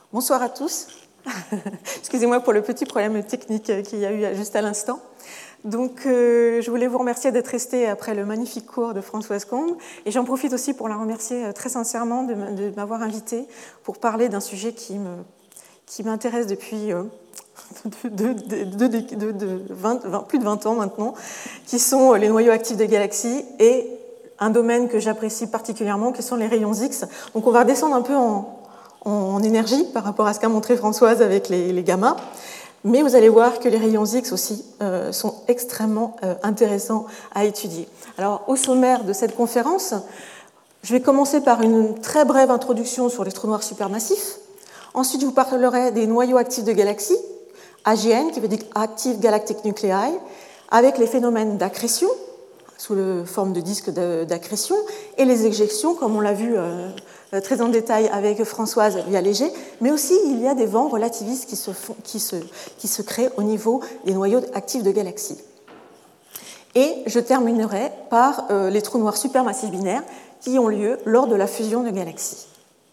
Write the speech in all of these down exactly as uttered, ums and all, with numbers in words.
Bonsoir à tous. Excusez-moi pour le petit problème technique qu'il y a eu juste à l'instant. Donc, euh, je voulais vous remercier d'être restés après le magnifique cours de Françoise Combe. Et j'en profite aussi pour la remercier très sincèrement de m'avoir invitée pour parler d'un sujet qui me, qui m'intéresse depuis euh, de, de, de, de, de vingt, vingt, plus de vingt ans maintenant, qui sont les noyaux actifs de galaxies et un domaine que j'apprécie particulièrement, qui sont les rayons X. Donc, on va redescendre un peu en en énergie par rapport à ce qu'a montré Françoise avec les, les gamma. Mais vous allez voir que les rayons X aussi euh, sont extrêmement euh, intéressants à étudier. Alors, au sommaire de cette conférence, je vais commencer par une très brève introduction sur les trous noirs supermassifs. Ensuite, je vous parlerai des noyaux actifs de galaxies, A G N, qui veut dire Active Galactic Nuclei, avec les phénomènes d'accrétion, sous la forme de disques d'accrétion, et les éjections, comme on l'a vu euh, très en détail avec Françoise via Léger, mais aussi il y a des vents relativistes qui se, font, qui se, qui se créent au niveau des noyaux actifs de galaxies. Et je terminerai par euh, les trous noirs supermassifs binaires qui ont lieu lors de la fusion de galaxies.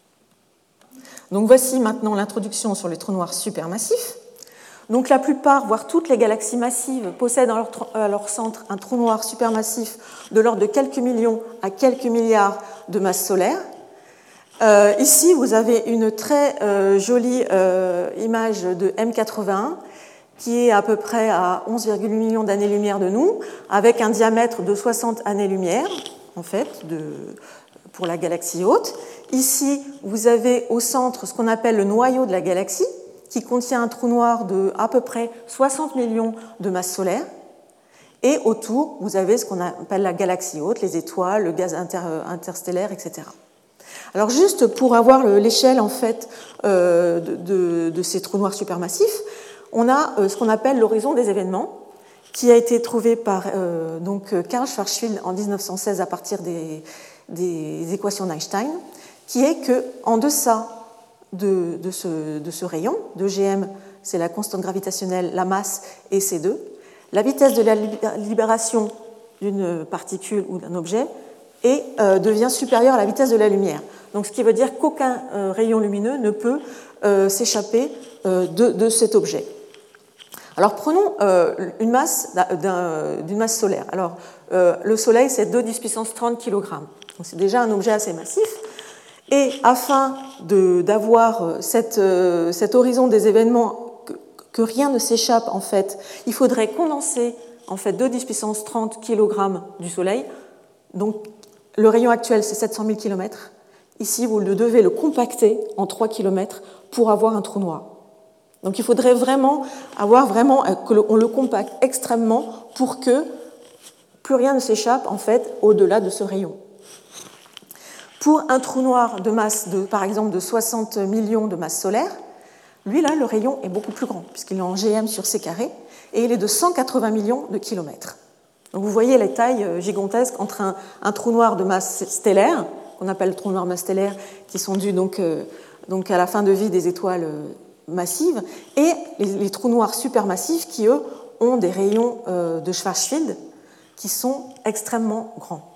Donc voici maintenant l'introduction sur les trous noirs supermassifs. Donc la plupart, voire toutes les galaxies massives possèdent à leur, à leur centre un trou noir supermassif de l'ordre de quelques millions à quelques milliards de masses solaires. Euh, ici, vous avez une très euh, jolie euh, image de M quatre-vingt-un qui est à peu près à onze virgule huit millions d'années-lumière de nous, avec un diamètre de soixante années-lumière, en fait, de, pour la galaxie haute. Ici, vous avez au centre ce qu'on appelle le noyau de la galaxie, qui contient un trou noir de à peu près soixante millions de masses solaires. Et autour, vous avez ce qu'on appelle la galaxie haute, les étoiles, le gaz inter, interstellaire, et cetera. Alors juste pour avoir l'échelle en fait euh, de, de, de ces trous noirs supermassifs, on a euh, ce qu'on appelle l'horizon des événements, qui a été trouvé par euh, donc Karl Schwarzschild en dix-neuf cent seize à partir des, des équations d'Einstein, qui est qu'en deçà de, de, ce, de ce rayon, de G M, c'est la constante gravitationnelle, la masse, et C deux, la vitesse de la libération d'une particule ou d'un objet et euh, devient supérieure à la vitesse de la lumière. Donc, ce qui veut dire qu'aucun euh, rayon lumineux ne peut euh, s'échapper euh, de, de cet objet. Alors, prenons euh, une masse d'une masse solaire. Alors, euh, le Soleil, c'est deux à dix puissance trente kilogrammes. Donc, c'est déjà un objet assez massif. Et afin d'avoir cette, euh, cet horizon des événements, que, que rien ne s'échappe, en fait, il faudrait condenser en fait, deux à dix puissance trente kilogrammes du Soleil. Donc, le rayon actuel, c'est sept cent mille kilomètres. Ici, vous devez le compacter en trois kilomètres pour avoir un trou noir. Donc, il faudrait vraiment avoir vraiment qu'on le compacte extrêmement pour que plus rien ne s'échappe, en fait, au-delà de ce rayon. Pour un trou noir de masse, de, par exemple, de soixante millions de masses solaires, lui, là, le rayon est beaucoup plus grand, puisqu'il est en G M sur C carré, et il est de cent quatre-vingts millions de kilomètres. Donc vous voyez les tailles gigantesques entre un, un trou noir de masse stellaire, qu'on appelle trou noir masse stellaire, qui sont dus donc, euh, donc à la fin de vie des étoiles euh, massives, et les, les trous noirs supermassifs qui, eux, ont des rayons euh, de Schwarzschild qui sont extrêmement grands.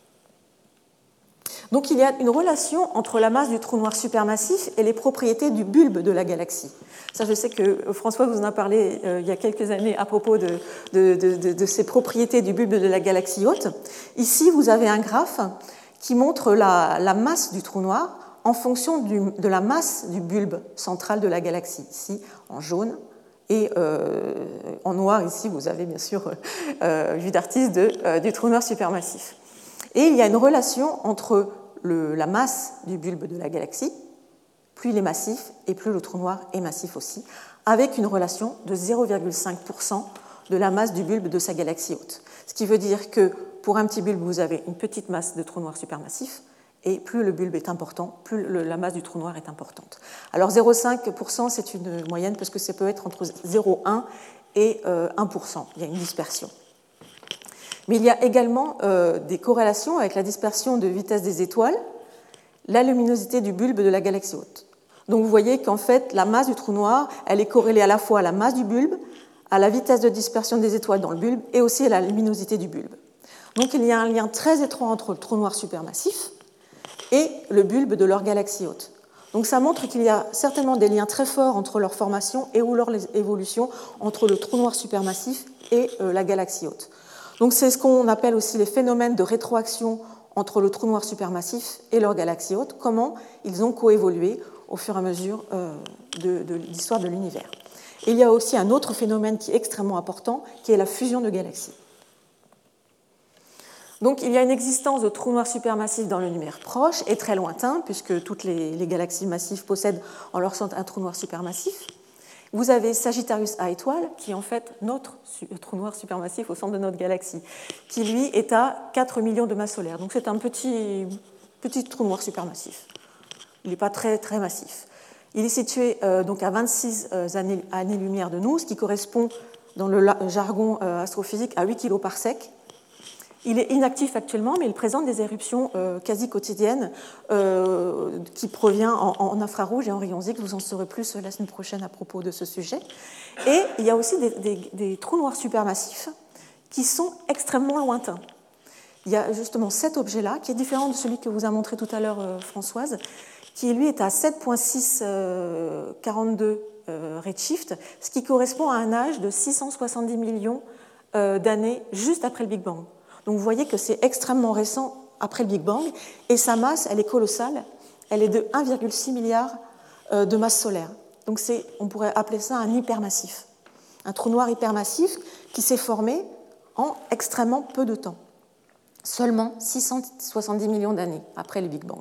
Donc il y a une relation entre la masse du trou noir supermassif et les propriétés du bulbe de la galaxie. Ça, je sais que François vous en a parlé euh, il y a quelques années à propos de, de, de, de, de ces propriétés du bulbe de la galaxie haute. Ici, vous avez un graphe qui montre la, la masse du trou noir en fonction du, de la masse du bulbe central de la galaxie. Ici, en jaune, et euh, en noir, ici, vous avez bien sûr euh, vue d'artiste euh, du trou noir supermassif. Et il y a une relation entre le, la masse du bulbe de la galaxie, plus il est massif et plus le trou noir est massif aussi, avec une relation de zéro virgule cinq pour cent de la masse du bulbe de sa galaxie haute. Ce qui veut dire que pour un petit bulbe, vous avez une petite masse de trou noir supermassif, et plus le bulbe est important, plus le, la masse du trou noir est importante. Alors zéro virgule cinq pour cent, c'est une moyenne parce que ça peut être entre zéro virgule un et un pour cent. Il y a une dispersion. Mais il y a également euh, des corrélations avec la dispersion de vitesse des étoiles, la luminosité du bulbe de la galaxie haute. Donc vous voyez qu'en fait, la masse du trou noir, elle est corrélée à la fois à la masse du bulbe, à la vitesse de dispersion des étoiles dans le bulbe et aussi à la luminosité du bulbe. Donc il y a un lien très étroit entre le trou noir supermassif et le bulbe de leur galaxie haute. Donc ça montre qu'il y a certainement des liens très forts entre leur formation et ou leur évolution entre le trou noir supermassif et euh, la galaxie haute. Donc c'est ce qu'on appelle aussi les phénomènes de rétroaction entre le trou noir supermassif et leur galaxie haute, comment ils ont coévolué au fur et à mesure euh, de, de l'histoire de l'univers. Et il y a aussi un autre phénomène qui est extrêmement important, qui est la fusion de galaxies. Donc il y a une existence de trous noirs supermassifs dans l'univers proche et très lointain, puisque toutes les, les galaxies massives possèdent en leur centre un trou noir supermassif. Vous avez Sagittarius A étoile, qui est en fait notre trou noir supermassif au centre de notre galaxie, qui lui est à quatre millions de masses solaires. Donc c'est un petit, petit trou noir supermassif. Il n'est pas très, très massif. Il est situé euh, donc à vingt-six euh, années, années-lumière de nous, ce qui correspond dans le jargon euh, astrophysique à huit kiloparsecs. Il est inactif actuellement, mais il présente des éruptions euh, quasi quotidiennes euh, qui proviennent en, en infrarouge et en rayons X. Vous en saurez plus la semaine prochaine à propos de ce sujet. Et il y a aussi des, des, des trous noirs supermassifs qui sont extrêmement lointains. Il y a justement cet objet-là, qui est différent de celui que vous a montré tout à l'heure euh, Françoise, qui lui est à sept virgule six quarante-deux euh, redshift, ce qui correspond à un âge de six cent soixante-dix millions euh, d'années juste après le Big Bang. Donc vous voyez que c'est extrêmement récent après le Big Bang, et sa masse, elle est colossale, elle est de un virgule six milliard euh, de masse solaire. Donc c'est, on pourrait appeler ça un hypermassif, un trou noir hypermassif qui s'est formé en extrêmement peu de temps, seulement six cent soixante-dix millions d'années après le Big Bang.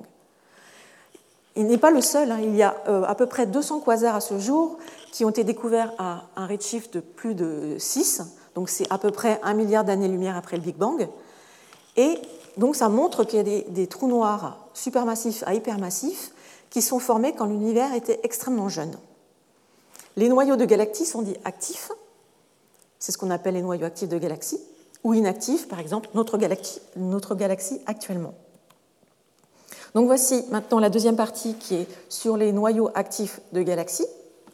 Il n'est pas le seul, hein. Il y a euh, à peu près deux cents quasars à ce jour qui ont été découverts à un redshift de plus de six, donc c'est à peu près un milliard d'années-lumière après le Big Bang. Et donc ça montre qu'il y a des, des trous noirs supermassifs à hypermassifs qui sont formés quand l'univers était extrêmement jeune. Les noyaux de galaxies sont dits actifs, c'est ce qu'on appelle les noyaux actifs de galaxies, ou inactifs, par exemple notre galaxie, notre galaxie actuellement. Donc voici maintenant la deuxième partie qui est sur les noyaux actifs de galaxies.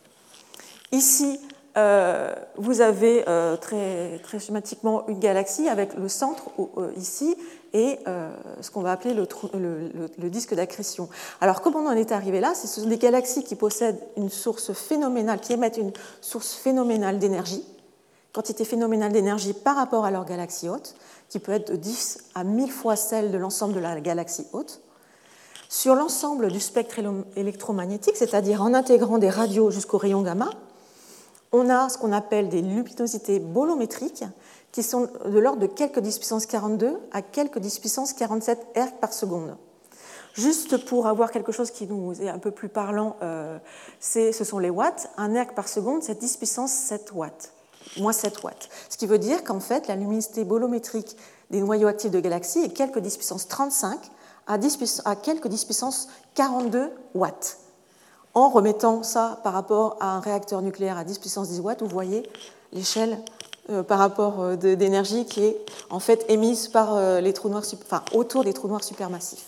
Ici, euh, vous avez euh, très, très schématiquement une galaxie avec le centre euh, ici et euh, ce qu'on va appeler le, le, le, le disque d'accrétion. Alors comment on en est arrivé là? Ce sont des galaxies qui possèdent une source phénoménale, qui émettent une source phénoménale d'énergie, quantité phénoménale d'énergie par rapport à leur galaxie haute, qui peut être de dix à mille fois celle de l'ensemble de la galaxie haute. Sur l'ensemble du spectre électromagnétique, c'est-à-dire en intégrant des radios jusqu'aux rayons gamma, on a ce qu'on appelle des luminosités bolométriques qui sont de l'ordre de quelques dix puissance quarante-deux à quelques dix puissance quarante-sept ergs par seconde. Juste pour avoir quelque chose qui nous est un peu plus parlant, euh, c'est, ce sont les watts. Un erg par seconde, c'est dix puissance sept watts, moins sept watts. Ce qui veut dire qu'en fait, la luminosité bolométrique des noyaux actifs de galaxies est quelques dix puissance trente-cinq à, dix, à quelques dix puissance quarante-deux watts. En remettant ça par rapport à un réacteur nucléaire à dix puissance dix watts, vous voyez l'échelle euh, par rapport euh, de, d'énergie qui est en fait émise par euh, les trous noirs, enfin, autour des trous noirs supermassifs.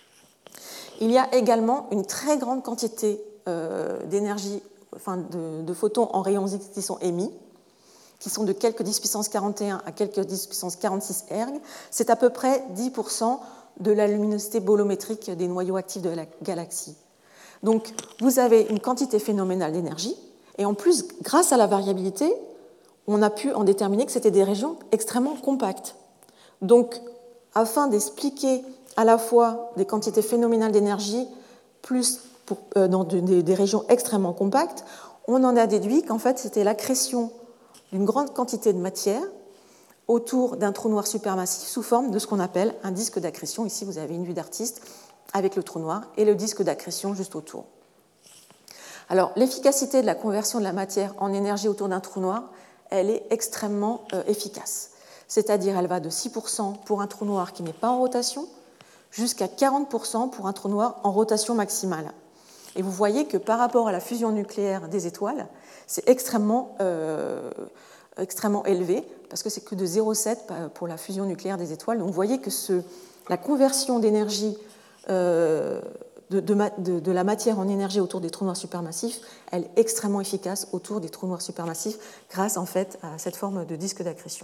Il y a également une très grande quantité euh, d'énergie, enfin, de, de photons en rayons X qui sont émis, qui sont de quelques dix puissance quarante et un à quelques dix puissance quarante-six ergs. C'est à peu près dix pour cent de la luminosité bolométrique des noyaux actifs de la galaxie. Donc, vous avez une quantité phénoménale d'énergie, et en plus, grâce à la variabilité, on a pu en déterminer que c'était des régions extrêmement compactes. Donc, afin d'expliquer à la fois des quantités phénoménales d'énergie, plus pour, euh, dans des, des régions extrêmement compactes, on en a déduit qu'en fait, c'était l'accrétion d'une grande quantité de matière autour d'un trou noir supermassif sous forme de ce qu'on appelle un disque d'accrétion. Ici, vous avez une vue d'artiste avec le trou noir et le disque d'accrétion juste autour. Alors, l'efficacité de la conversion de la matière en énergie autour d'un trou noir, elle est extrêmement euh, efficace. C'est-à-dire, elle va de six pour cent pour un trou noir qui n'est pas en rotation, jusqu'à quarante pour cent pour un trou noir en rotation maximale. Et vous voyez que par rapport à la fusion nucléaire des étoiles, c'est extrêmement, euh, extrêmement élevé, parce que c'est que de zéro virgule sept pour la fusion nucléaire des étoiles. Donc vous voyez que ce, la conversion d'énergie euh, de, de, de, de la matière en énergie autour des trous noirs supermassifs, elle est extrêmement efficace autour des trous noirs supermassifs grâce en fait à cette forme de disque d'accrétion.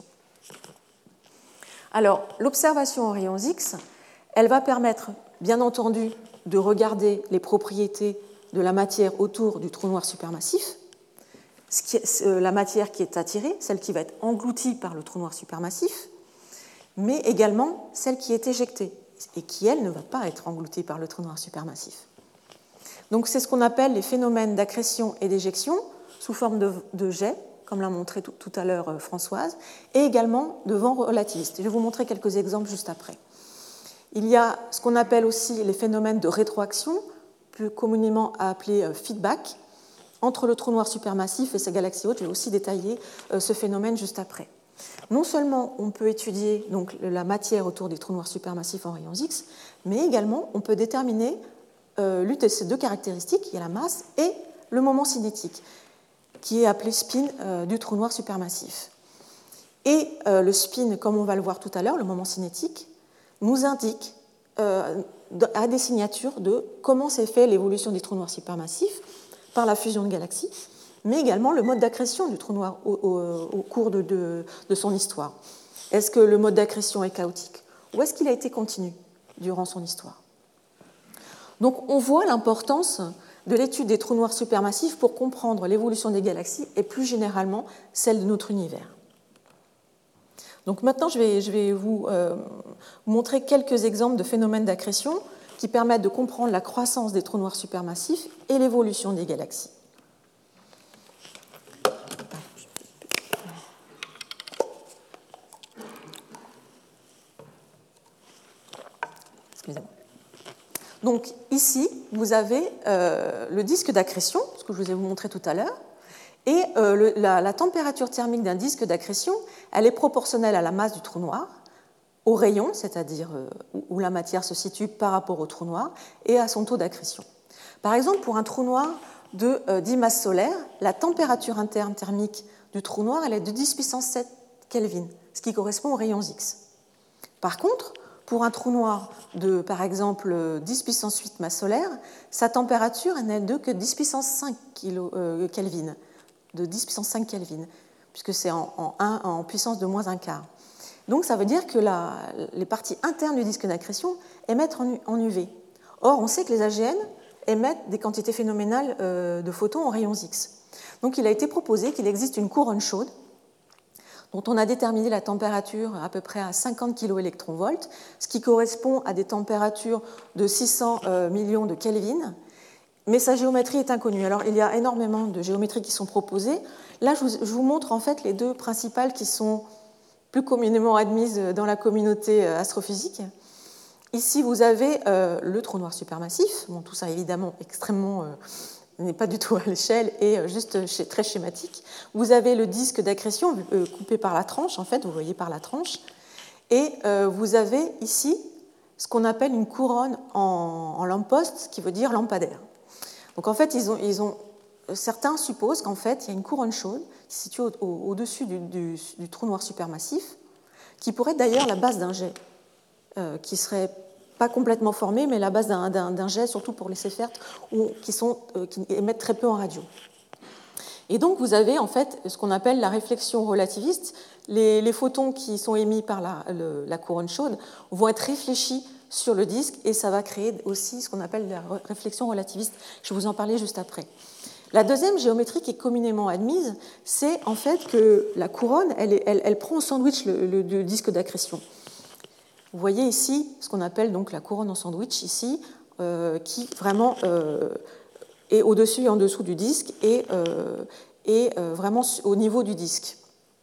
Alors, l'observation en rayons X, elle va permettre, bien entendu, de regarder les propriétés de la matière autour du trou noir supermassif, ce qui est, euh, la matière qui est attirée, celle qui va être engloutie par le trou noir supermassif, mais également celle qui est éjectée et qui, elle, ne va pas être engloutie par le trou noir supermassif. Donc c'est ce qu'on appelle les phénomènes d'accrétion et d'éjection sous forme de, de jet, comme l'a montré tout, tout à l'heure Françoise, et également de vent relativiste. Je vais vous montrer quelques exemples juste après. Il y a ce qu'on appelle aussi les phénomènes de rétroaction, plus communément appelés feedback, entre le trou noir supermassif et ses galaxies hautes. Je vais aussi détailler ce phénomène juste après. Non seulement on peut étudier donc, la matière autour des trous noirs supermassifs en rayons X, mais également on peut déterminer euh, l'une de ces deux caractéristiques, qui est la masse et le moment cinétique, qui est appelé spin euh, du trou noir supermassif. Et euh, le spin, comme on va le voir tout à l'heure, le moment cinétique, nous indique euh, à des signatures de comment s'est fait l'évolution des trous noirs supermassifs par la fusion de galaxies, mais également le mode d'accrétion du trou noir au, au, au cours de, de, de son histoire. Est-ce que le mode d'accrétion est chaotique ou est-ce qu'il a été continu durant son histoire? Donc on voit l'importance de l'étude des trous noirs supermassifs pour comprendre l'évolution des galaxies et plus généralement celle de notre univers. Donc maintenant, je vais, je vais vous euh, montrer quelques exemples de phénomènes d'accrétion qui permettent de comprendre la croissance des trous noirs supermassifs et l'évolution des galaxies. Excusez-moi. Donc ici, vous avez euh, le disque d'accrétion, ce que je vous ai montré tout à l'heure, et euh, le, la, la température thermique d'un disque d'accrétion, elle est proportionnelle à la masse du trou noir, au rayon, c'est-à-dire euh, où la matière se situe par rapport au trou noir, et à son taux d'accrétion. Par exemple, pour un trou noir de euh, dix masses solaires, la température interne thermique du trou noir elle est de dix puissance sept Kelvin, ce qui correspond aux rayons X. Par contre, pour un trou noir de, par exemple, dix puissance huit masses solaires, sa température n'est de que dix puissance cinq Kelvin, de dix puissance cinq Kelvin, puisque c'est en, en, un, en puissance de moins un quart. Donc ça veut dire que la, les parties internes du disque d'accrétion émettent en, en U V. Or, on sait que les A G N émettent des quantités phénoménales euh, de photons en rayons X. Donc il a été proposé qu'il existe une couronne chaude dont on a déterminé la température à peu près à cinquante kiloélectronvolts, ce qui correspond à des températures de six cents euh, millions de Kelvin, mais sa géométrie est inconnue. Alors il y a énormément de géométries qui sont proposées. Là, je vous, je vous montre en fait les deux principales qui sont plus communément admises dans la communauté astrophysique. Ici, vous avez euh, le trou noir supermassif. Bon, tout ça, évidemment, extrêmement, euh, n'est pas du tout à l'échelle et euh, juste chez, très schématique. Vous avez le disque d'accrétion euh, coupé par la tranche, en fait, vous voyez par la tranche. Et euh, vous avez ici ce qu'on appelle une couronne en, en lamposte, ce qui veut dire lampadaire. Donc, en fait, ils ont, ils ont, certains supposent qu'en fait, il y a une couronne chaude qui se situe au, au, au-dessus du, du, du trou noir supermassif, qui pourrait être d'ailleurs la base d'un jet, euh, qui serait pas complètement formé, mais la base d'un, d'un, d'un jet, surtout pour les Seyfert, qui, sont, euh, qui émettent très peu en radio. Et donc, vous avez en fait ce qu'on appelle la réflexion relativiste. Les, les photons qui sont émis par la, le, la couronne chaude vont être réfléchis sur le disque et ça va créer aussi ce qu'on appelle la réflexion relativiste. Je vais vous en parler juste après. La deuxième géométrie qui est communément admise, c'est en fait que la couronne, elle, elle, elle prend en sandwich le, le, le disque d'accrétion. Vous voyez ici ce qu'on appelle donc la couronne en sandwich, ici, euh, qui vraiment euh, est au-dessus et en dessous du disque et euh, est euh, vraiment au niveau du disque.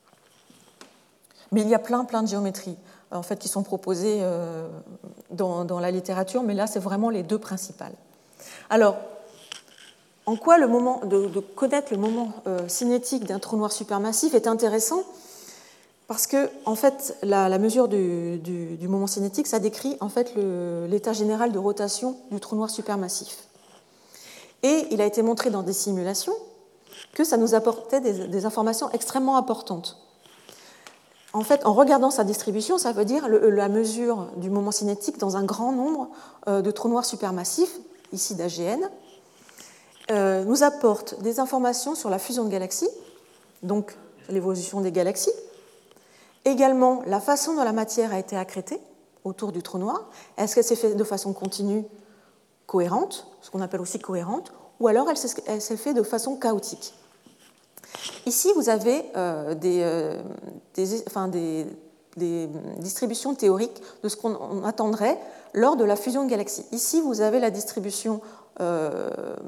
Mais il y a plein, plein de géométries en fait, qui sont proposées euh, dans, dans la littérature, mais là, c'est vraiment les deux principales. Alors, en quoi le moment de, de connaître le moment euh, cinétique d'un trou noir supermassif est intéressant? Parce que, en fait, la, la mesure du, du, du moment cinétique, ça décrit en fait le, l'état général de rotation du trou noir supermassif. Et il a été montré dans des simulations que ça nous apportait des, des informations extrêmement importantes. En fait, en regardant sa distribution, ça veut dire le, la mesure du moment cinétique dans un grand nombre euh, de trous noirs supermassifs, ici d'A G N, euh, nous apporte des informations sur la fusion de galaxies, donc l'évolution des galaxies, également la façon dont la matière a été accrétée autour du trou noir. Est-ce qu'elle s'est faite de façon continue, cohérente, ce qu'on appelle aussi cohérente, ou alors elle s'est faite de façon chaotique. Ici, vous avez euh, des, euh, des, enfin, des, des distributions théoriques de ce qu'on attendrait lors de la fusion de galaxies. Ici, vous avez la distribution euh,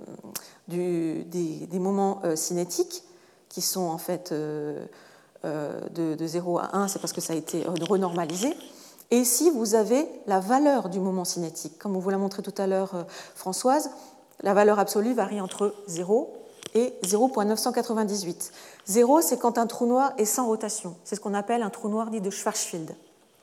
du, des, des moments euh, cinétiques qui sont en fait euh, euh, de, de zéro à un, c'est parce que ça a été renormalisé. Et ici, vous avez la valeur du moment cinétique. Comme on vous l'a montré tout à l'heure, euh, Françoise, la valeur absolue varie entre zéro et zéro virgule neuf cent quatre-vingt-dix-huit. zéro, c'est quand un trou noir est sans rotation. C'est ce qu'on appelle un trou noir dit de Schwarzschild.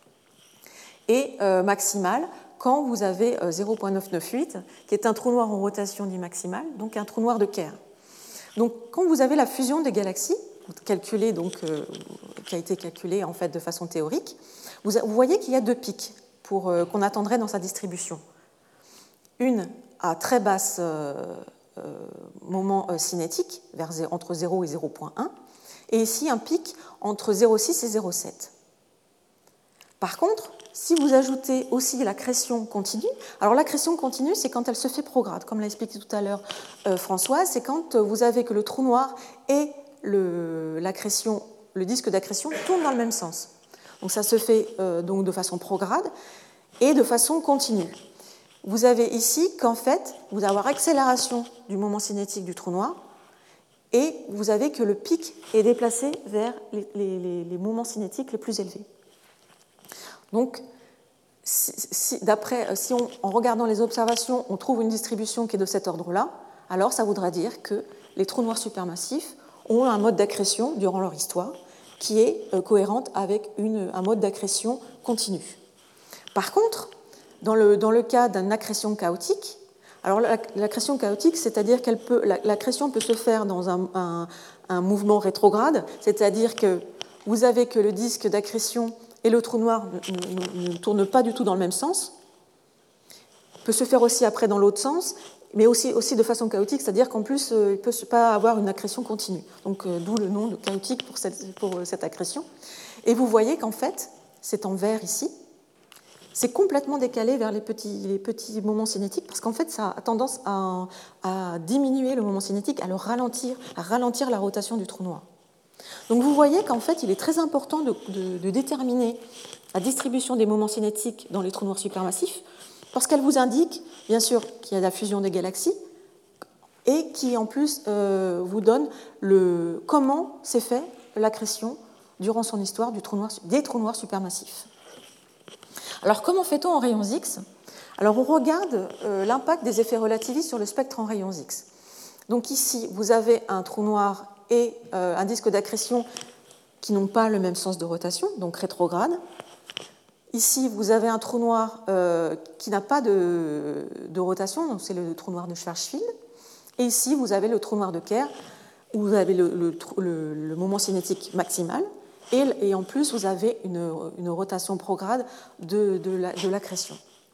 Et euh, maximal, quand vous avez euh, zéro virgule neuf cent quatre-vingt-dix-huit, qui est un trou noir en rotation dit maximal, donc un trou noir de Kerr. Donc, quand vous avez la fusion des galaxies, calculée, donc, euh, qui a été calculée en fait, de façon théorique, vous, vous voyez qu'il y a deux pics pour, euh, qu'on attendrait dans sa distribution. Une à très basse euh, euh, moment euh, cinétique, vers, entre zéro et zéro virgule un, et ici un pic entre zéro virgule six et zéro virgule sept. Par contre, si vous ajoutez aussi l'accrétion continue, alors l'accrétion continue, c'est quand elle se fait prograde, comme l'a expliqué tout à l'heure euh, Françoise, c'est quand vous avez que le trou noir et le, l'accrétion, le disque d'accrétion tournent dans le même sens. Donc ça se fait euh, donc de façon prograde et de façon continue. Vous avez ici qu'en fait, vous allez avoir accélération du moment cinétique du trou noir et vous avez que le pic est déplacé vers les, les, les moments cinétiques les plus élevés. Donc, si, si, d'après, si on, en regardant les observations, on trouve une distribution qui est de cet ordre-là, alors ça voudra dire que les trous noirs supermassifs ont un mode d'accrétion durant leur histoire qui est euh, cohérente avec une, un mode d'accrétion continu. Par contre, dans le, dans le cas d'une accrétion chaotique, alors l'accrétion chaotique, c'est-à-dire que l'accrétion peut se faire dans un, un, un mouvement rétrograde, c'est-à-dire que vous avez que le disque d'accrétion et le trou noir ne, ne, ne tourne pas du tout dans le même sens. Il peut se faire aussi après dans l'autre sens, mais aussi, aussi de façon chaotique, c'est-à-dire qu'en plus, euh, il ne peut pas avoir une accrétion continue. Donc, euh, d'où le nom de chaotique pour cette, pour cette accrétion. Et vous voyez qu'en fait, c'est en vert ici, c'est complètement décalé vers les petits, les petits moments cinétiques, parce qu'en fait, ça a tendance à, à diminuer le moment cinétique, à le ralentir, à ralentir la rotation du trou noir. Donc vous voyez qu'en fait, il est très important de, de, de déterminer la distribution des moments cinétiques dans les trous noirs supermassifs, parce qu'elle vous indique, bien sûr, qu'il y a la fusion des galaxies, et qui en plus euh, vous donne le, comment s'est fait l'accrétion durant son histoire du trou noir, des trous noirs supermassifs. Alors comment fait-on en rayons X ? Alors on regarde euh, l'impact des effets relativistes sur le spectre en rayons X. Donc ici, vous avez un trou noir et euh, un disque d'accrétion qui n'ont pas le même sens de rotation, donc rétrograde. Ici, vous avez un trou noir euh, qui n'a pas de, de rotation, donc c'est le trou noir de Schwarzschild. Et ici, vous avez le trou noir de Kerr, où vous avez le, le, le, le moment cinétique maximal, et, et en plus, vous avez une, une rotation prograde de, de, la, de l'accrétion.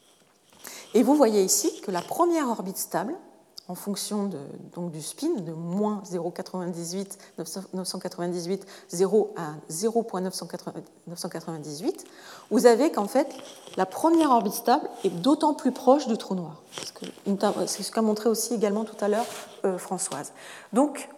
Et vous voyez ici que la première orbite stable, en fonction de, donc du spin, de moins zéro virgule quatre-vingt-dix-huit, neuf cent quatre-vingt-dix-huit, zéro à zéro virgule neuf cent quatre-vingt-dix-huit, vous avez qu'en fait, la première orbite stable est d'autant plus proche du trou noir. C'est ce qu'a montré aussi également tout à l'heure euh, Françoise. Donc,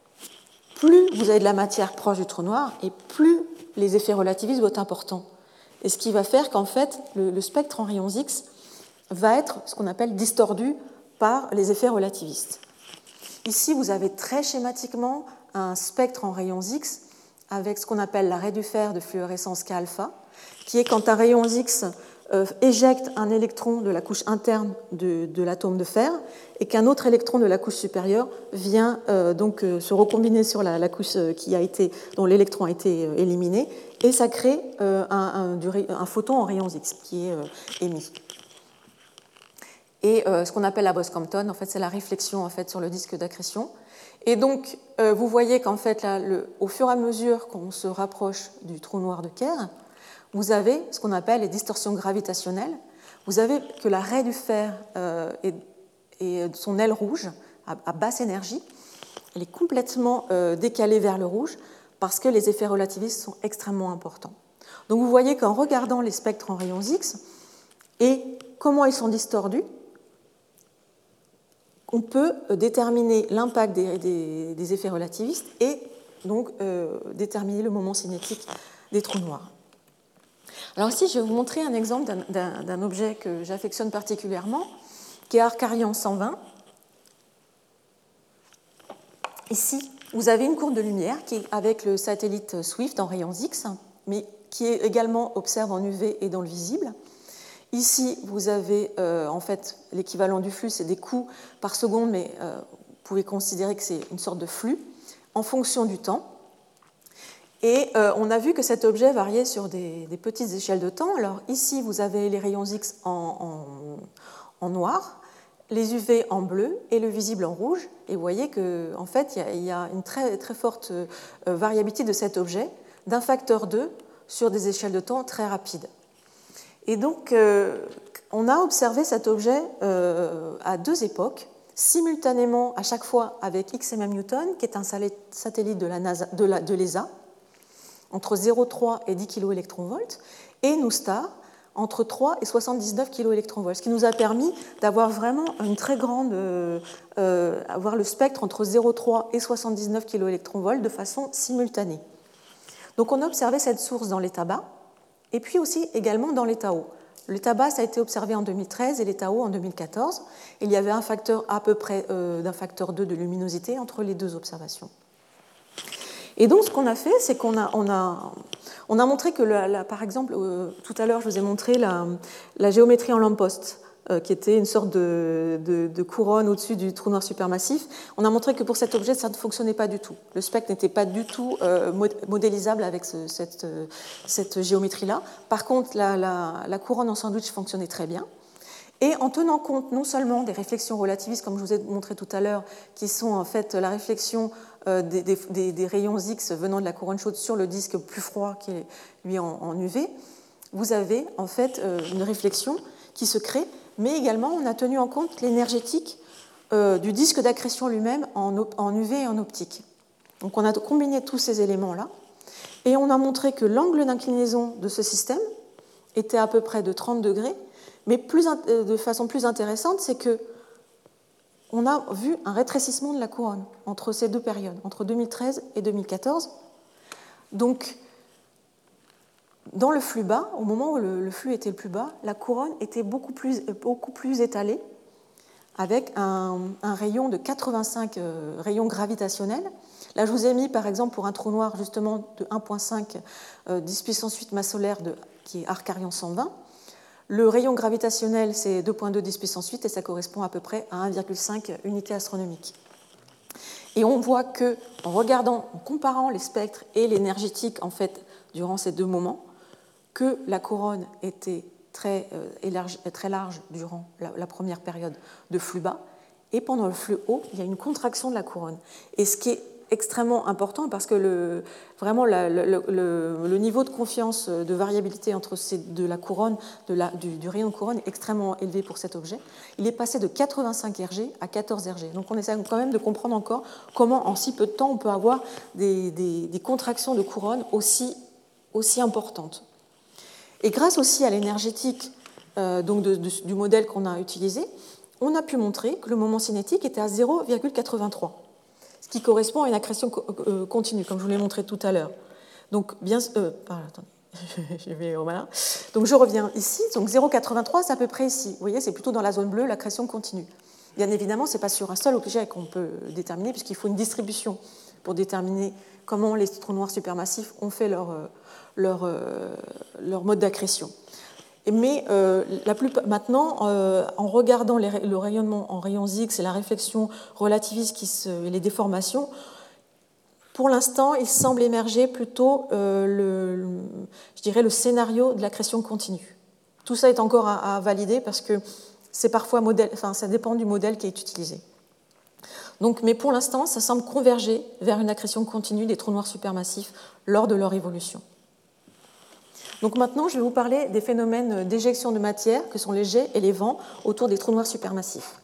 plus vous avez de la matière proche du trou noir, et plus les effets relativistes vont être importants. Et ce qui va faire qu'en fait, le, le spectre en rayons X va être ce qu'on appelle distordu par les effets relativistes. Ici, vous avez très schématiquement un spectre en rayons X avec ce qu'on appelle l'arrêt du fer de fluorescence K-alpha, qui est quand un rayon X euh, éjecte un électron de la couche interne de, de l'atome de fer et qu'un autre électron de la couche supérieure vient euh, donc euh, se recombiner sur la, la couche qui a été, dont l'électron a été euh, éliminé, et ça crée euh, un, un, un photon en rayons X qui est euh, émis. Et euh, ce qu'on appelle la Bose-Compton, en fait, c'est la réflexion en fait, sur le disque d'accrétion. Et donc, euh, vous voyez qu'en fait, là, le, au fur et à mesure qu'on se rapproche du trou noir de Kerr, vous avez ce qu'on appelle les distorsions gravitationnelles. Vous avez que la raie du fer euh, et, et son aile rouge, à, à basse énergie, elle est complètement euh, décalée vers le rouge parce que les effets relativistes sont extrêmement importants. Donc, vous voyez qu'en regardant les spectres en rayons X et comment ils sont distordus, on peut déterminer l'impact des, des, des effets relativistes et donc euh, déterminer le moment cinétique des trous noirs. Alors ici, je vais vous montrer un exemple d'un, d'un objet que j'affectionne particulièrement, qui est Arcarian cent vingt. Ici, vous avez une courbe de lumière qui est avec le satellite Swift en rayons X, mais qui est également observe en U V et dans le visible. Ici, vous avez euh, en fait l'équivalent du flux, c'est des coups par seconde, mais euh, vous pouvez considérer que c'est une sorte de flux en fonction du temps. Et euh, on a vu que cet objet variait sur des, des petites échelles de temps. Alors ici, vous avez les rayons X en, en, en noir, les U V en bleu et le visible en rouge. Et vous voyez qu'en en fait, il y, y a une très, très forte euh, variabilité de cet objet, d'un facteur deux sur des échelles de temps très rapides. Et donc, euh, on a observé cet objet euh, à deux époques, simultanément à chaque fois avec X M M Newton, qui est un satellite de la NASA, de la, de l'E S A, entre zéro virgule trois et dix kiloélectronvolts, et NuSTAR, entre trois et soixante-dix-neuf kiloélectronvolts, ce qui nous a permis d'avoir vraiment une très grande, euh, euh, avoir le spectre entre zéro virgule trois et soixante-dix-neuf kiloélectronvolts de façon simultanée. Donc, on a observé cette source dans l'état bas, et puis aussi également dans l'état haut. L'état bas, ça a été observé en deux mille treize et l'état haut en deux mille quatorze. Il y avait un facteur à peu près euh, d'un facteur deux de luminosité entre les deux observations. Et donc, ce qu'on a fait, c'est qu'on a, on a, on a montré que, la, la, par exemple, euh, tout à l'heure, je vous ai montré la, la géométrie en Lamppost, euh, qui était une sorte de, de, de couronne au-dessus du trou noir supermassif. On a montré que pour cet objet, ça ne fonctionnait pas du tout. Le spectre n'était pas du tout euh, modélisable avec ce, cette, euh, cette géométrie-là. Par contre, la, la, la couronne en sandwich fonctionnait très bien. Et en tenant compte non seulement des réflexions relativistes, comme je vous ai montré tout à l'heure, qui sont en fait la réflexion euh, des, des, des rayons X venant de la couronne chaude sur le disque plus froid qui est lui en, en U V, vous avez en fait euh, une réflexion qui se crée, mais également on a tenu en compte l'énergétique euh, du disque d'accrétion lui-même en, en U V et en optique. Donc on a combiné tous ces éléments-là, et on a montré que l'angle d'inclinaison de ce système était à peu près de trente degrés, mais plus, de façon plus intéressante, c'est qu'on a vu un rétrécissement de la couronne entre ces deux périodes, entre deux mille treize et deux mille quatorze. Donc, dans le flux bas, au moment où le, le flux était le plus bas, la couronne était beaucoup plus, beaucoup plus étalée, avec un, un rayon de quatre-vingt-cinq euh, rayons gravitationnels. Là, je vous ai mis, par exemple, pour un trou noir justement de un virgule cinq euh, dix puissance huit masse solaire, de, qui est Arcarian cent vingt. Le rayon gravitationnel, c'est deux virgule deux dix puissance huit et ça correspond à peu près à un virgule cinq unités astronomiques. Et on voit que, en regardant, en comparant les spectres et l'énergétique en fait durant ces deux moments, que la couronne était très, euh, élargie, très large durant la, la première période de flux bas, et pendant le flux haut, il y a une contraction de la couronne. Et ce qui est extrêmement important parce que le, vraiment la, le, le, le niveau de confiance de variabilité entre ces, de la couronne, de la, du, du rayon de couronne est extrêmement élevé pour cet objet. Il est passé de quatre-vingt-cinq R G à quatorze R G. Donc on essaie quand même de comprendre encore comment en si peu de temps on peut avoir des, des, des contractions de couronne aussi, aussi importantes. Et grâce aussi à l'énergétique euh, donc de, de, du modèle qu'on a utilisé, on a pu montrer que le moment cinétique était à zéro virgule quatre-vingt-trois. Ce qui correspond à une accrétion continue, comme je vous l'ai montré tout à l'heure. Donc, bien, euh, pardon, attendez, je vais au malin. Donc, je reviens ici. Donc, zéro virgule quatre-vingt-trois, c'est à peu près ici. Vous voyez, c'est plutôt dans la zone bleue, l'accrétion continue. Bien évidemment, ce n'est pas sur un seul objet qu'on peut déterminer, puisqu'il faut une distribution pour déterminer comment les trous noirs supermassifs ont fait leur, leur, leur mode d'accrétion. Mais euh, la plus, maintenant, euh, en regardant les, le rayonnement en rayons X et la réflexion relativiste qui se, et les déformations, pour l'instant, il semble émerger plutôt euh, le, le, je dirais le scénario de l'accrétion continue. Tout ça est encore à, à valider parce que c'est parfois modèle, enfin, ça dépend du modèle qui est utilisé. Donc, mais pour l'instant, ça semble converger vers une accrétion continue des trous noirs supermassifs lors de leur évolution. Donc maintenant, je vais vous parler des phénomènes d'éjection de matière, que sont les jets et les vents, autour des trous noirs supermassifs.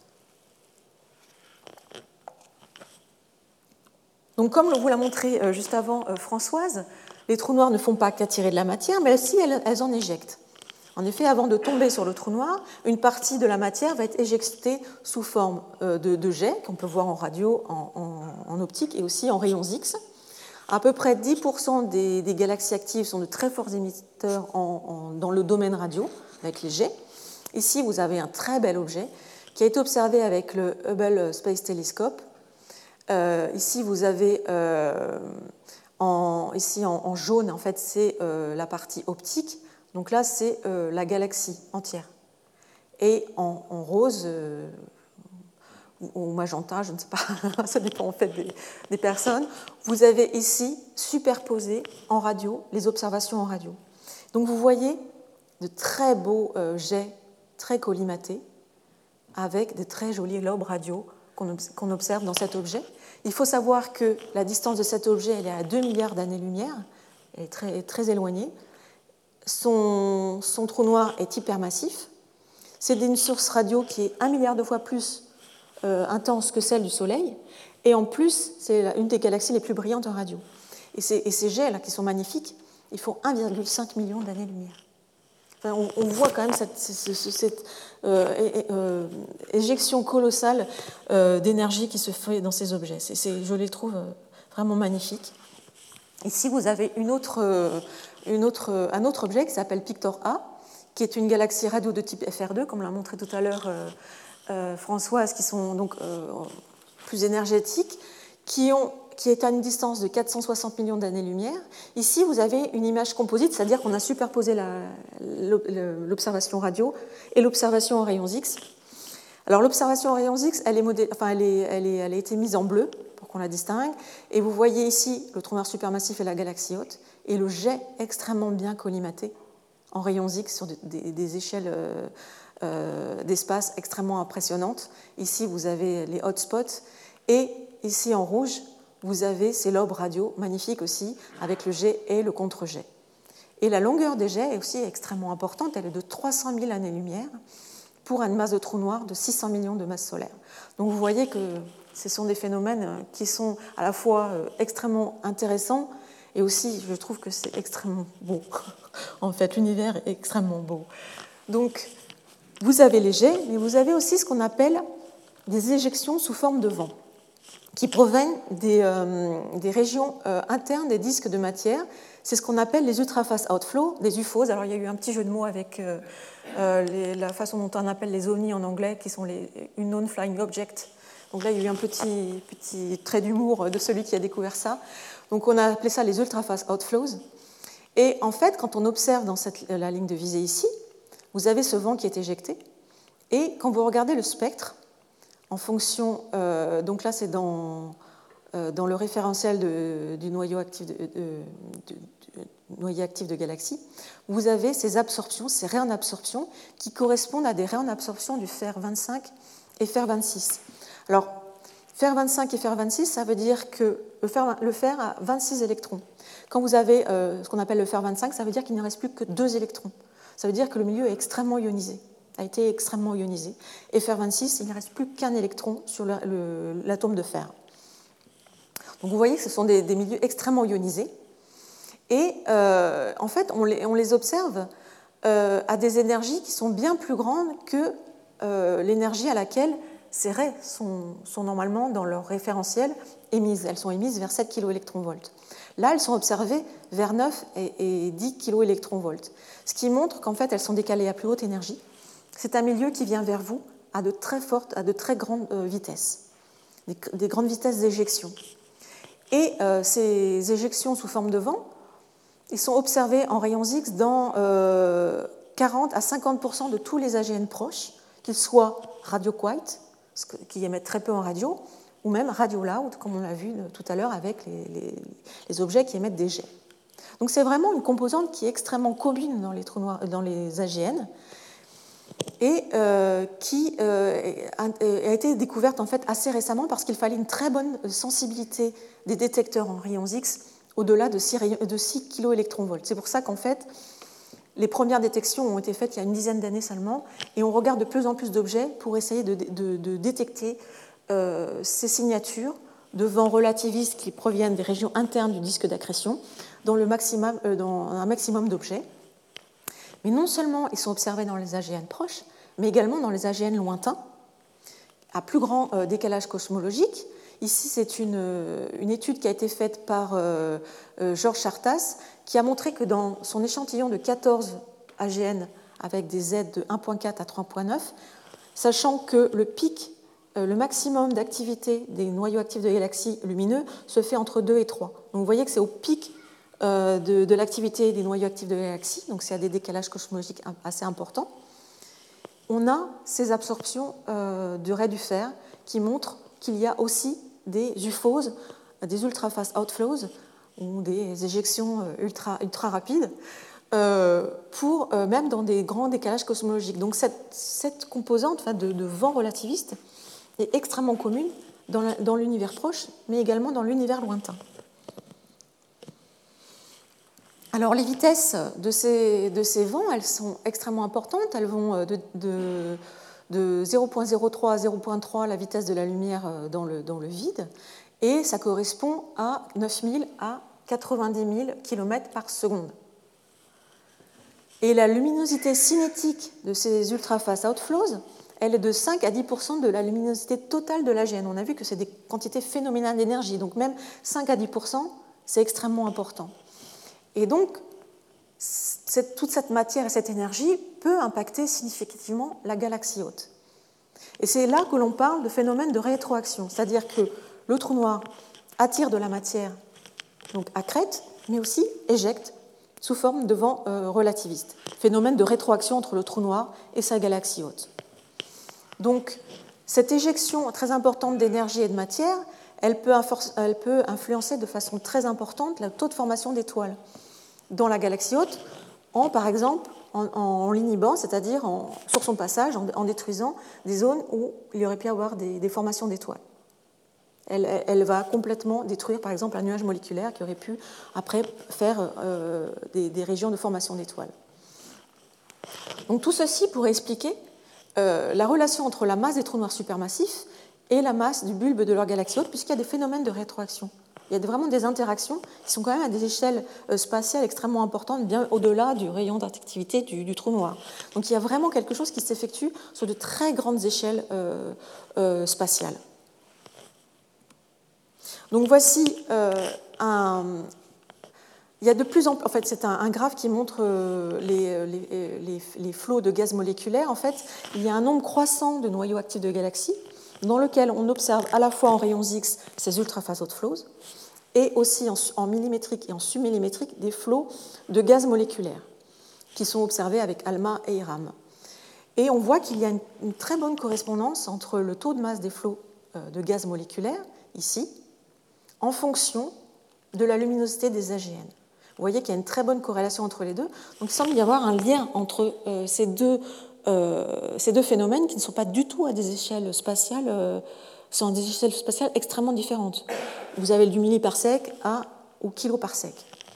Donc, comme vous l'a montré juste avant Françoise, les trous noirs ne font pas qu'attirer de la matière, mais aussi elles, elles en éjectent. En effet, avant de tomber sur le trou noir, une partie de la matière va être éjectée sous forme de, de jets, qu'on peut voir en radio, en, en, en optique et aussi en rayons X. À peu près dix pour cent des, des galaxies actives sont de très forts émetteurs en, en, dans le domaine radio, avec les jets. Ici, vous avez un très bel objet qui a été observé avec le Hubble Space Telescope. Euh, ici, vous avez euh, en, ici en, en jaune, en fait, c'est euh, la partie optique. Donc là, c'est euh, la galaxie entière. Et en, en rose, euh, ou magenta, je ne sais pas, ça dépend en fait des, des personnes, vous avez ici superposé en radio les observations en radio. Donc vous voyez de très beaux euh, jets très collimatés avec de très jolis lobes radio qu'on, qu'on observe dans cet objet. Il faut savoir que la distance de cet objet elle est à deux milliards d'années-lumière, elle est très, très éloignée. Son, son trou noir est hypermassif. C'est une source radio qui est un milliard de fois plus euh, intense que celle du Soleil. Et en plus, c'est une des galaxies les plus brillantes en radio. Et ces, et ces jets, là, qui sont magnifiques, ils font un virgule cinq million d'années-lumière. Enfin, on, on voit quand même cette, cette, cette euh, euh, éjection colossale euh, d'énergie qui se fait dans ces objets. C'est, c'est, je les trouve vraiment magnifiques. Ici, vous avez une autre... Euh, Une autre, un autre objet qui s'appelle Pictor A, qui est une galaxie radio de type F R deux, comme l'a montré tout à l'heure euh, euh, Françoise, qui sont donc euh, plus énergétiques, qui, ont, qui est à une distance de quatre cent soixante millions d'années-lumière. Ici, vous avez une image composite, c'est-à-dire qu'on a superposé la, l'observation radio et l'observation en rayons X. Alors l'observation en rayons X, elle, est modé... enfin, elle, est, elle, est, elle a été mise en bleu pour qu'on la distingue. Et vous voyez ici le trou noir supermassif et la galaxie haute, et le jet extrêmement bien collimaté en rayons X sur des, des, des échelles euh, euh, d'espace extrêmement impressionnantes. Ici, vous avez les hotspots, et ici en rouge, vous avez ces lobes radio magnifiques aussi, avec le jet et le contre-jet. Et la longueur des jets est aussi extrêmement importante, elle est de trois cent mille années-lumière pour une masse de trou noir de six cents millions de masses solaires. Donc vous voyez que ce sont des phénomènes qui sont à la fois extrêmement intéressants, et aussi, je trouve que c'est extrêmement beau. En fait, l'univers est extrêmement beau. Donc, vous avez les jets, mais vous avez aussi ce qu'on appelle des éjections sous forme de vent, qui proviennent des, euh, des régions euh, internes des disques de matière. C'est ce qu'on appelle les ultra-fast outflow, des U F Os. Alors, il y a eu un petit jeu de mots avec euh, euh, les, la façon dont on appelle les ovnis en anglais, qui sont les unknown flying objects. Donc là, il y a eu un petit, petit trait d'humour de celui qui a découvert ça. Donc on a appelé ça les ultra-fast outflows. Et en fait, quand on observe dans cette, la ligne de visée ici, vous avez ce vent qui est éjecté. Et quand vous regardez le spectre, en fonction... Euh, donc là, c'est dans, euh, dans le référentiel de, du noyau actif de, de, de, de, noyau actif de galaxies, vous avez ces absorptions, ces réabsorptions, qui correspondent à des réabsorptions du fer vingt-cinq et fer vingt-six. Alors, fer vingt-cinq et fer vingt-six, ça veut dire que le fer, le fer a vingt-six électrons. Quand vous avez euh, ce qu'on appelle le fer vingt-cinq, ça veut dire qu'il ne reste plus que deux électrons. Ça veut dire que le milieu est extrêmement ionisé, a été extrêmement ionisé. Et fer vingt-six, il ne reste plus qu'un électron sur le, le, l'atome de fer. Donc vous voyez que ce sont des, des milieux extrêmement ionisés. Et euh, en fait, on les, on les observe euh, à des énergies qui sont bien plus grandes que euh, l'énergie à laquelle ces raies sont, sont normalement dans leur référentiel émises. Elles sont émises vers sept kiloélectronvolts. Là, elles sont observées vers neuf et dix kiloélectronvolts, ce qui montre qu'en fait, elles sont décalées à plus haute énergie. C'est un milieu qui vient vers vous à de très fortes, à de très grandes vitesses, des, des grandes vitesses d'éjection. Et euh, ces éjections sous forme de vent, ils sont observés en rayons X dans euh, quarante à cinquante pour cent de tous les A G N proches, qu'ils soient radio-quiet, qui émettent très peu en radio, ou même radio-loud, comme on l'a vu tout à l'heure avec les, les, les objets qui émettent des jets. Donc c'est vraiment une composante qui est extrêmement commune dans les trous noirs, dans les A G N, et euh, qui euh, a, a été découverte en fait assez récemment parce qu'il fallait une très bonne sensibilité des détecteurs en rayons X au-delà de six kiloélectronvolts. C'est pour ça qu'en fait, les premières détections ont été faites il y a une dizaine d'années seulement, et on regarde de plus en plus d'objets pour essayer de, de, de détecter euh, ces signatures de vents relativistes qui proviennent des régions internes du disque d'accrétion dans, le maximum, euh, dans un maximum d'objets. Mais non seulement ils sont observés dans les A G N proches, mais également dans les A G N lointains, à plus grand euh, décalage cosmologique. Ici, c'est une, une étude qui a été faite par euh, euh, Georges Chartas, qui a montré que dans son échantillon de quatorze A G N avec des Z de un virgule quatre à trois virgule neuf, sachant que le pic, euh, le maximum d'activité des noyaux actifs de galaxies lumineux se fait entre deux et trois. Donc vous voyez que c'est au pic euh, de, de l'activité des noyaux actifs de galaxies, donc c'est à des décalages cosmologiques assez importants. On a ces absorptions euh, de raies du fer qui montrent qu'il y a aussi des U F Os, des ultra-fast outflows, ou des éjections ultra, ultra rapides, euh, pour, euh, même dans des grands décalages cosmologiques. Donc cette, cette composante enfin, de, de vent relativiste est extrêmement commune dans, la, dans l'univers proche, mais également dans l'univers lointain. Alors les vitesses de ces, de ces vents, elles sont extrêmement importantes. Elles vont de, de, de zéro virgule zéro trois à zéro virgule trois la vitesse de la lumière dans le, dans le vide, et ça correspond à neuf mille à quatre-vingt-dix mille kilomètres par seconde. Et la luminosité cinétique de ces ultra-fast outflows, elle est de cinq à dix pour cent de la luminosité totale de l'A G N. On a vu que c'est des quantités phénoménales d'énergie, donc même cinq à dix pour cent, c'est extrêmement important. Et donc, cette, toute cette matière et cette énergie peut impacter significativement la galaxie haute. Et c'est là que l'on parle de phénomène de rétroaction, c'est-à-dire que le trou noir attire de la matière, donc accrète, mais aussi éjecte sous forme de vent euh, relativiste. Phénomène de rétroaction entre le trou noir et sa galaxie haute. Donc, cette éjection très importante d'énergie et de matière, elle peut, elle peut influencer de façon très importante le taux de formation d'étoiles dans la galaxie haute, en, par exemple, en, en l'inhibant, c'est-à-dire en, sur son passage, en, en détruisant des zones où il y aurait pu y avoir des, des formations d'étoiles. Elle, elle va complètement détruire, par exemple, un nuage moléculaire qui aurait pu, après, faire euh, des, des régions de formation d'étoiles. Donc tout ceci pourrait expliquer euh, la relation entre la masse des trous noirs supermassifs et la masse du bulbe de leur galaxie haute, puisqu'il y a des phénomènes de rétroaction. Il y a vraiment des interactions qui sont quand même à des échelles spatiales extrêmement importantes, bien au-delà du rayon d'activité du, du trou noir. Donc il y a vraiment quelque chose qui s'effectue sur de très grandes échelles euh, euh, spatiales. Donc voici euh, un... Il y a de plus en plus... En fait, c'est un, un graphe qui montre les, les, les, les flots de gaz moléculaires. En fait, il y a un nombre croissant de noyaux actifs de galaxies dans lequel on observe à la fois en rayons X ces ultra-fast outflows et aussi en, en millimétrique et en submillimétrique des flots de gaz moléculaires qui sont observés avec ALMA et IRAM. Et on voit qu'il y a une, une très bonne correspondance entre le taux de masse des flots euh, de gaz moléculaires, ici, en fonction de la luminosité des A G N. Vous voyez qu'il y a une très bonne corrélation entre les deux. Donc il semble y avoir un lien entre euh, ces, deux, euh, ces deux phénomènes qui ne sont pas du tout à des échelles spatiales, euh, sont à des échelles spatiales extrêmement différentes. Vous avez du milliparsec à, au kiloparsec.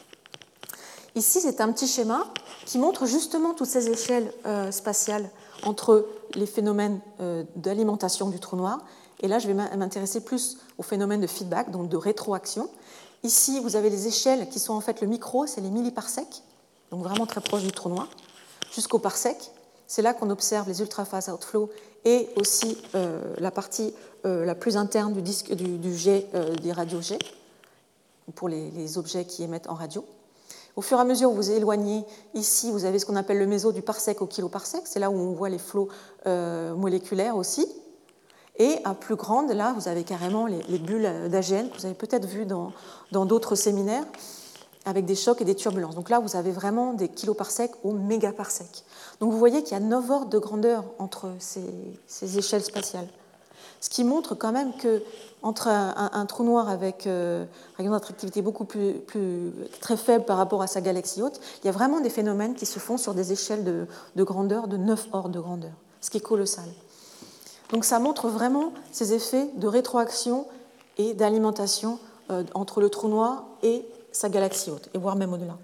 Ici, c'est un petit schéma qui montre justement toutes ces échelles euh, spatiales entre les phénomènes euh, d'alimentation du trou noir. Et là, je vais m'intéresser plus au phénomène de feedback, donc de rétroaction. Ici, vous avez les échelles qui sont en fait le micro, c'est les milliparsecs, donc vraiment très proches du trou noir, jusqu'au parsec. C'est là qu'on observe les ultra-fast outflows et aussi euh, la partie euh, la plus interne du disque du, du jet euh, des radios-G, pour les, les objets qui émettent en radio. Au fur et à mesure où vous éloignez, ici, vous avez ce qu'on appelle le méso du parsec au kiloparsec, c'est là où on voit les flots euh, moléculaires aussi. Et à plus grande, là, vous avez carrément les, les bulles d'A G N que vous avez peut-être vues dans, dans d'autres séminaires, avec des chocs et des turbulences. Donc là, vous avez vraiment des kiloparsecs au mégaparsec. Donc vous voyez qu'il y a neuf ordres de grandeur entre ces, ces échelles spatiales. Ce qui montre quand même qu'entre un, un, un trou noir avec euh, un rayon d'attractivité beaucoup plus, plus très faible par rapport à sa galaxie haute, il y a vraiment des phénomènes qui se font sur des échelles de, de grandeur de neuf ordres de grandeur, ce qui est colossal. Donc ça montre vraiment ces effets de rétroaction et d'alimentation euh, entre le trou noir et sa galaxie haute, et voire même au-delà.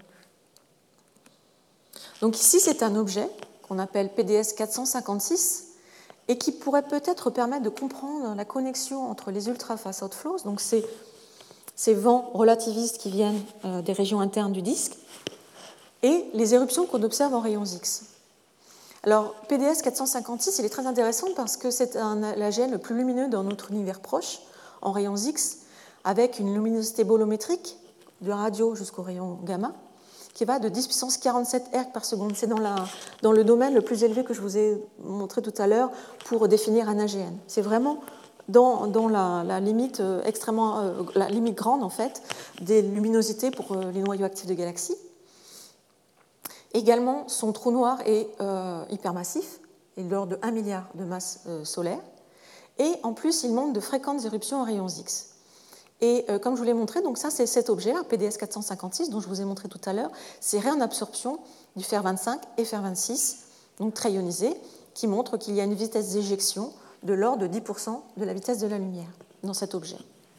Donc ici, c'est un objet qu'on appelle P D S quatre cent cinquante-six et qui pourrait peut-être permettre de comprendre la connexion entre les ultra-fast outflows, donc ces, ces vents relativistes qui viennent euh, des régions internes du disque, et les éruptions qu'on observe en rayons X. Alors, P D S quatre cent cinquante-six, il est très intéressant parce que c'est l'A G N le plus lumineux dans notre univers proche, en rayons X, avec une luminosité bolométrique, du radio jusqu'au rayon gamma, qui va de dix puissance quarante-sept ergs par seconde. C'est dans, dans le domaine le plus élevé que je vous ai montré tout à l'heure pour définir un A G N. C'est vraiment dans, dans la, la, limite extrêmement, euh, la limite grande, en fait, des luminosités pour euh, les noyaux actifs de galaxies. Également, son trou noir est euh, hypermassif, il est de l'ordre de un milliard de masses euh, solaires, et en plus, il montre de fréquentes éruptions en rayons X. Et euh, comme je vous l'ai montré, donc ça, c'est cet objet-là, P D S quatre cent cinquante-six, dont je vous ai montré tout à l'heure, c'est réabsorption du fer vingt-cinq et fer vingt-six, donc très ionisé, qui montre qu'il y a une vitesse d'éjection de l'ordre de dix pour cent de la vitesse de la lumière dans cet objet.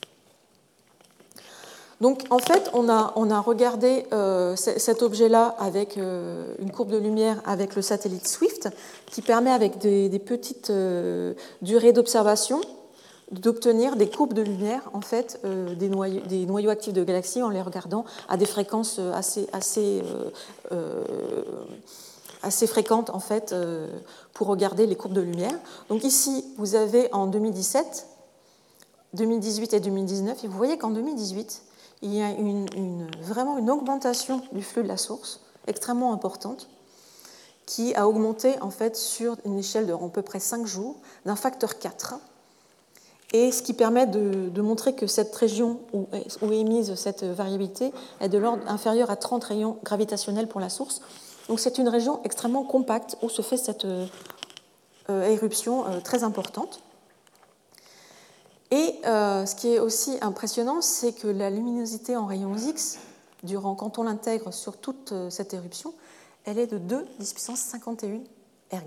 Donc, en fait, on a, on a regardé euh, cet objet-là avec euh, une courbe de lumière avec le satellite SWIFT, qui permet, avec des, des petites euh, durées d'observation, d'obtenir des courbes de lumière, en fait, euh, des, noyaux, des noyaux actifs de galaxies en les regardant à des fréquences assez, assez, euh, euh, assez fréquentes, en fait, euh, pour regarder les courbes de lumière. Donc ici, vous avez en deux mille dix-sept, deux mille dix-huit et deux mille dix-neuf, et vous voyez qu'en deux mille dix-huit, il y a une, une, vraiment une augmentation du flux de la source extrêmement importante qui a augmenté en fait sur une échelle de à peu près cinq jours d'un facteur quatre. Et ce qui permet de, de montrer que cette région où est, où est mise cette variabilité est de l'ordre inférieur à trente rayons gravitationnels pour la source. Donc c'est une région extrêmement compacte où se fait cette euh, éruption euh, très importante. Et euh, ce qui est aussi impressionnant, c'est que la luminosité en rayons X, durant, quand on l'intègre sur toute cette éruption, elle est de deux dix puissance cinquante et un ergs.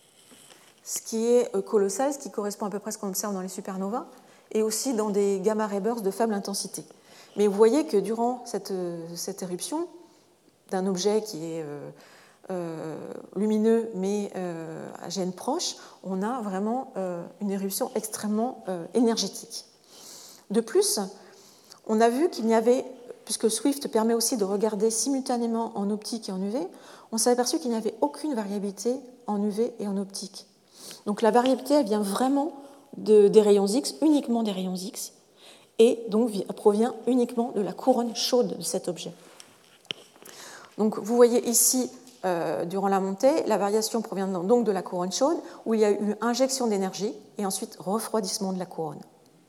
Ce qui est colossal, ce qui correspond à peu près à ce qu'on observe dans les supernovas, et aussi dans des gamma-ray bursts de faible intensité. Mais vous voyez que durant cette, cette éruption d'un objet qui est euh, Euh, lumineux mais euh, à G N proche, on a vraiment euh, une éruption extrêmement euh, énergétique. De plus, on a vu qu'il n'y avait, puisque SWIFT permet aussi de regarder simultanément en optique et en U V, on s'est aperçu qu'il n'y avait aucune variabilité en U V et en optique. Donc la variabilité, elle vient vraiment de, des rayons X, uniquement des rayons X, et donc provient uniquement de la couronne chaude de cet objet. Donc vous voyez ici, Euh, durant la montée, la variation provient donc de la couronne chaude, où il y a eu injection d'énergie et ensuite refroidissement de la couronne.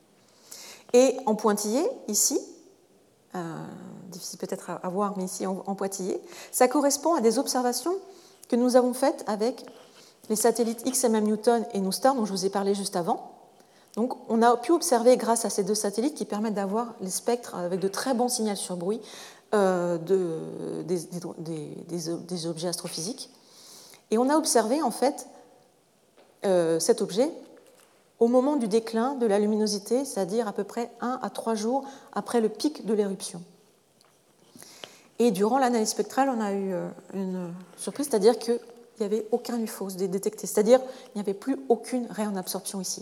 Et en pointillé, ici, euh, difficile peut-être à voir, mais ici en, en pointillé, ça correspond à des observations que nous avons faites avec les satellites X M M Newton et NuSTAR, dont je vous ai parlé juste avant. Donc, on a pu observer, grâce à ces deux satellites, qui permettent d'avoir les spectres avec de très bons signaux sur bruit, Euh, de, des, des, des, des objets astrophysiques. Et on a observé en fait euh, cet objet au moment du déclin de la luminosité, c'est-à-dire à peu près un à trois jours après le pic de l'éruption. Et durant l'analyse spectrale, on a eu une surprise, c'est-à-dire qu'il n'y avait aucun U F O détecté, c'est-à-dire qu'il n'y avait plus aucune réabsorption ici.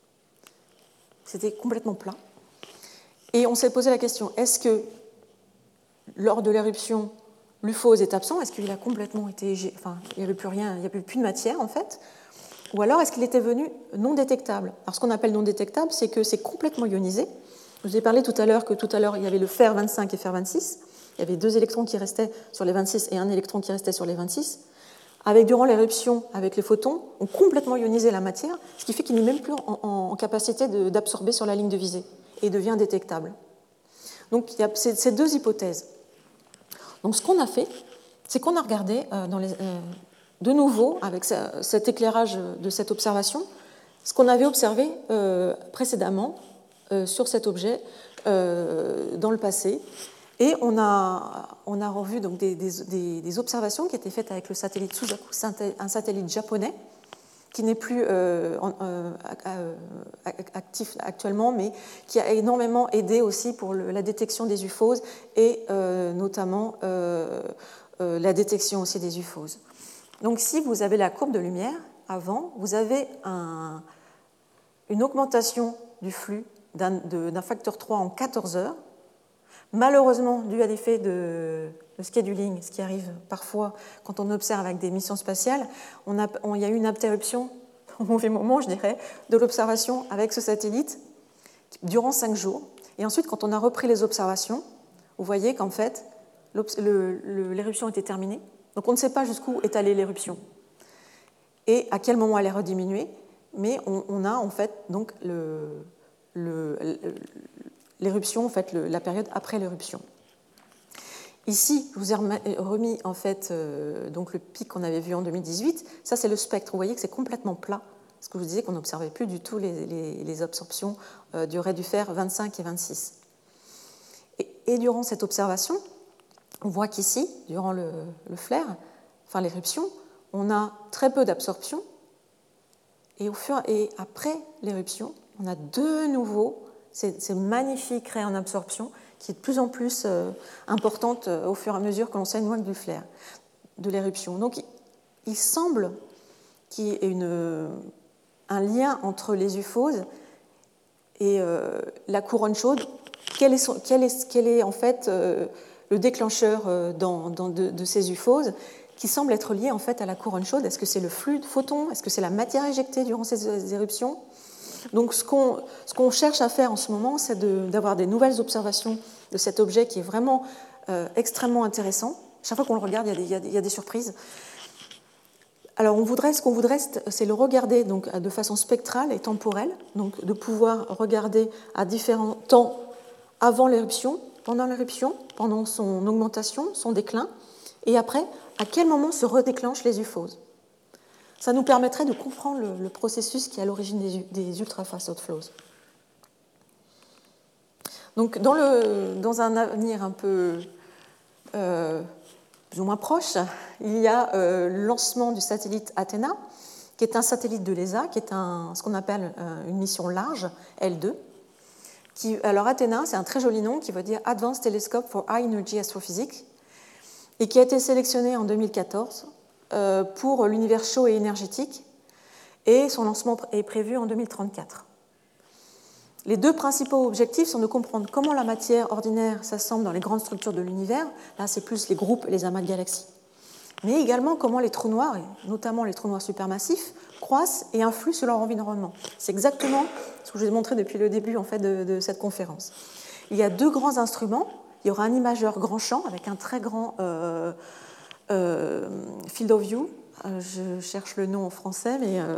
C'était complètement plat. Et on s'est posé la question, est-ce que lors de l'éruption, l'U F O est absent? Est-ce qu'il a complètement été... Enfin, il n'y avait plus rien, il n'y avait plus de matière, en fait. Ou alors, est-ce qu'il était venu non détectable? Alors, ce qu'on appelle non détectable, c'est que c'est complètement ionisé. Je vous ai parlé tout à l'heure que tout à l'heure, il y avait le fer vingt-cinq et fer vingt-six. Il y avait deux électrons qui restaient sur les vingt-six et un électron qui restait sur les vingt-six. Avec, durant l'éruption, avec les photons, on complètement ionisé la matière, ce qui fait qu'il n'est même plus en, en capacité de, d'absorber sur la ligne de visée et devient détectable. Donc, il y a ces, ces deux hypothèses. Donc, ce qu'on a fait, c'est qu'on a regardé euh, dans les, euh, de nouveau, avec ce, cet éclairage de cette observation, ce qu'on avait observé euh, précédemment euh, sur cet objet euh, dans le passé. Et on a, on a revu donc des, des, des observations qui étaient faites avec le satellite Suzaku, un satellite japonais, qui n'est plus euh, euh, actif actuellement, mais qui a énormément aidé aussi pour le, la détection des U F Os et euh, notamment euh, euh, la détection aussi des U F Os. Donc si vous avez la courbe de lumière avant, vous avez un, une augmentation du flux d'un, de, d'un facteur trois en quatorze heures malheureusement, dû à l'effet de, de scheduling, ce qui arrive parfois quand on observe avec des missions spatiales, on a, on, il y a eu une interruption, au mauvais moment, je dirais, de l'observation avec ce satellite durant cinq jours. Et ensuite, quand on a repris les observations, vous voyez qu'en fait, l'éruption était terminée. Donc on ne sait pas jusqu'où est allée l'éruption et à quel moment elle est rediminuée, mais on, on a en fait donc l'éruption, en fait, le, la période après l'éruption. Ici, je vous ai remis en fait euh, donc le pic qu'on avait vu en deux mille dix-huit. Ça, c'est le spectre. Vous voyez que c'est complètement plat. Parce que je vous disais qu'on n'observait plus du tout les, les, les absorptions euh, du ray du fer vingt-cinq et vingt-six. Et, et durant cette observation, on voit qu'ici, durant le, le flare, enfin l'éruption, on a très peu d'absorption. Et, au fur, et après l'éruption, on a de nouveau ces, ces magnifiques raies en absorption qui est de plus en plus euh, importante euh, au fur et à mesure que l'on s'éloigne du flare, de l'éruption. Donc il, il semble qu'il y ait une, un lien entre les ufoses et euh, la couronne chaude. Quel est, son, quel est, quel est en fait euh, le déclencheur euh, dans, dans de, de ces ufoses qui semble être lié en fait à la couronne chaude? Est-ce que c'est le flux de photons? Est-ce que c'est la matière éjectée durant ces éruptions? Donc ce qu'on, ce qu'on cherche à faire en ce moment, c'est de, d'avoir des nouvelles observations de cet objet qui est vraiment euh, extrêmement intéressant. Chaque fois qu'on le regarde, il y a des, il y a des, il y a des surprises. Alors on voudrait, ce qu'on voudrait, c'est le regarder donc, de façon spectrale et temporelle, donc de pouvoir regarder à différents temps avant l'éruption, pendant l'éruption, pendant son augmentation, son déclin, et après, à quel moment se redéclenchent les ufoses. Ça nous permettrait de comprendre le, le processus qui est à l'origine des, des ultra-fast outflows. Donc, dans, le, dans un avenir un peu euh, plus ou moins proche, il y a euh, le lancement du satellite Athena, qui est un satellite de l'E S A, qui est un, ce qu'on appelle euh, une mission large, L deux. Qui, alors, Athena, c'est un très joli nom qui veut dire Advanced Telescope for High Energy Astrophysics, et qui a été sélectionné en deux mille quatorze pour l'univers chaud et énergétique, et son lancement est prévu en deux mille trente-quatre. Les deux principaux objectifs sont de comprendre comment la matière ordinaire s'assemble dans les grandes structures de l'univers, là c'est plus les groupes, les amas de galaxies, mais également comment les trous noirs, et notamment les trous noirs supermassifs, croissent et influent sur leur environnement. C'est exactement ce que je vous ai montré depuis le début en fait, de, de cette conférence. Il y a deux grands instruments. Il y aura un imageur grand champ avec un très grand euh, euh, field of view. Euh, je cherche le nom en français, mais... Euh...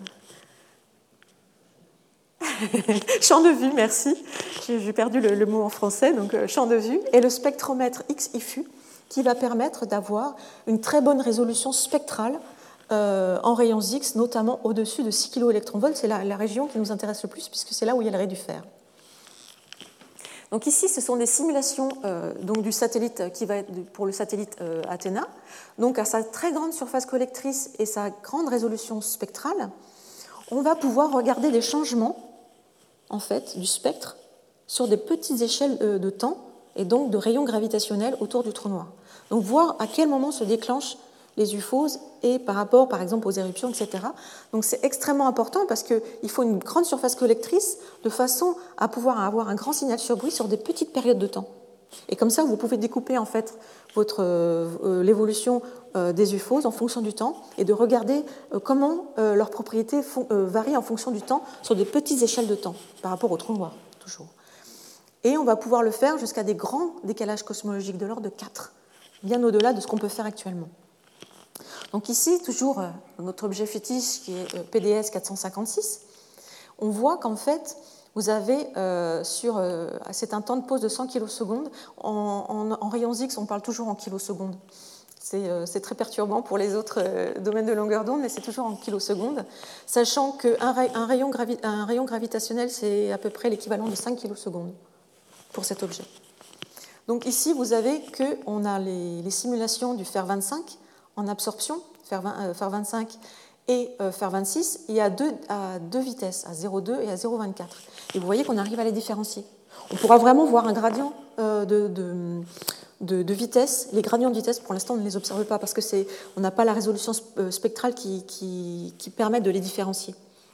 champ de vue, merci. J'ai perdu le, le mot en français, donc euh, champ de vue. Et le spectromètre X I F U, qui va permettre d'avoir une très bonne résolution spectrale euh, en rayons X, notamment au-dessus de six kiloélectronvolts. C'est la, la région qui nous intéresse le plus, puisque c'est là où il y a le ray du fer. Donc ici, ce sont des simulations euh, donc du satellite qui va être pour le satellite euh, Athena. Donc à sa très grande surface collectrice et sa grande résolution spectrale, on va pouvoir regarder des changements en fait du spectre sur des petites échelles euh, de temps et donc de rayons gravitationnels autour du trou noir. Donc voir à quel moment se déclenchent les ufoses et par rapport, par exemple, aux éruptions, et cetera. Donc c'est extrêmement important parce qu'il faut une grande surface collectrice de façon à pouvoir avoir un grand signal sur bruit sur des petites périodes de temps. Et comme ça, vous pouvez découper en fait votre, euh, l'évolution euh, des ufoses en fonction du temps et de regarder euh, comment euh, leurs propriétés font, euh, varient en fonction du temps sur des petites échelles de temps par rapport au trou noir, toujours. Et on va pouvoir le faire jusqu'à des grands décalages cosmologiques de l'ordre de quatre, bien au-delà de ce qu'on peut faire actuellement. Donc ici, toujours euh, notre objet fétiche qui est euh, P D S quatre cent cinquante-six, on voit qu'en fait, vous avez euh, sur, euh, c'est un temps de pause de cent kilosecondes. En, en, en rayons X, on parle toujours en kilosecondes. C'est, euh, c'est très perturbant pour les autres euh, domaines de longueur d'onde, mais c'est toujours en kilosecondes, sachant qu'un ray, un rayon, gravi, un rayon gravitationnel, c'est à peu près l'équivalent de cinq kilosecondes pour cet objet. Donc ici, vous avez qu'on a les, les simulations du fer vingt-cinq en absorption, fer, vingt, euh, fer vingt-cinq et euh, fer vingt-six, il y a deux, à deux vitesses, à zéro virgule deux et à zéro virgule vingt-quatre. Et vous voyez qu'on arrive à les différencier. On pourra vraiment voir un gradient euh, de, de, de, de vitesse. Les gradients de vitesse, pour l'instant, on ne les observe pas parce qu'on n'a pas la résolution spectrale qui, qui, qui permet de les différencier.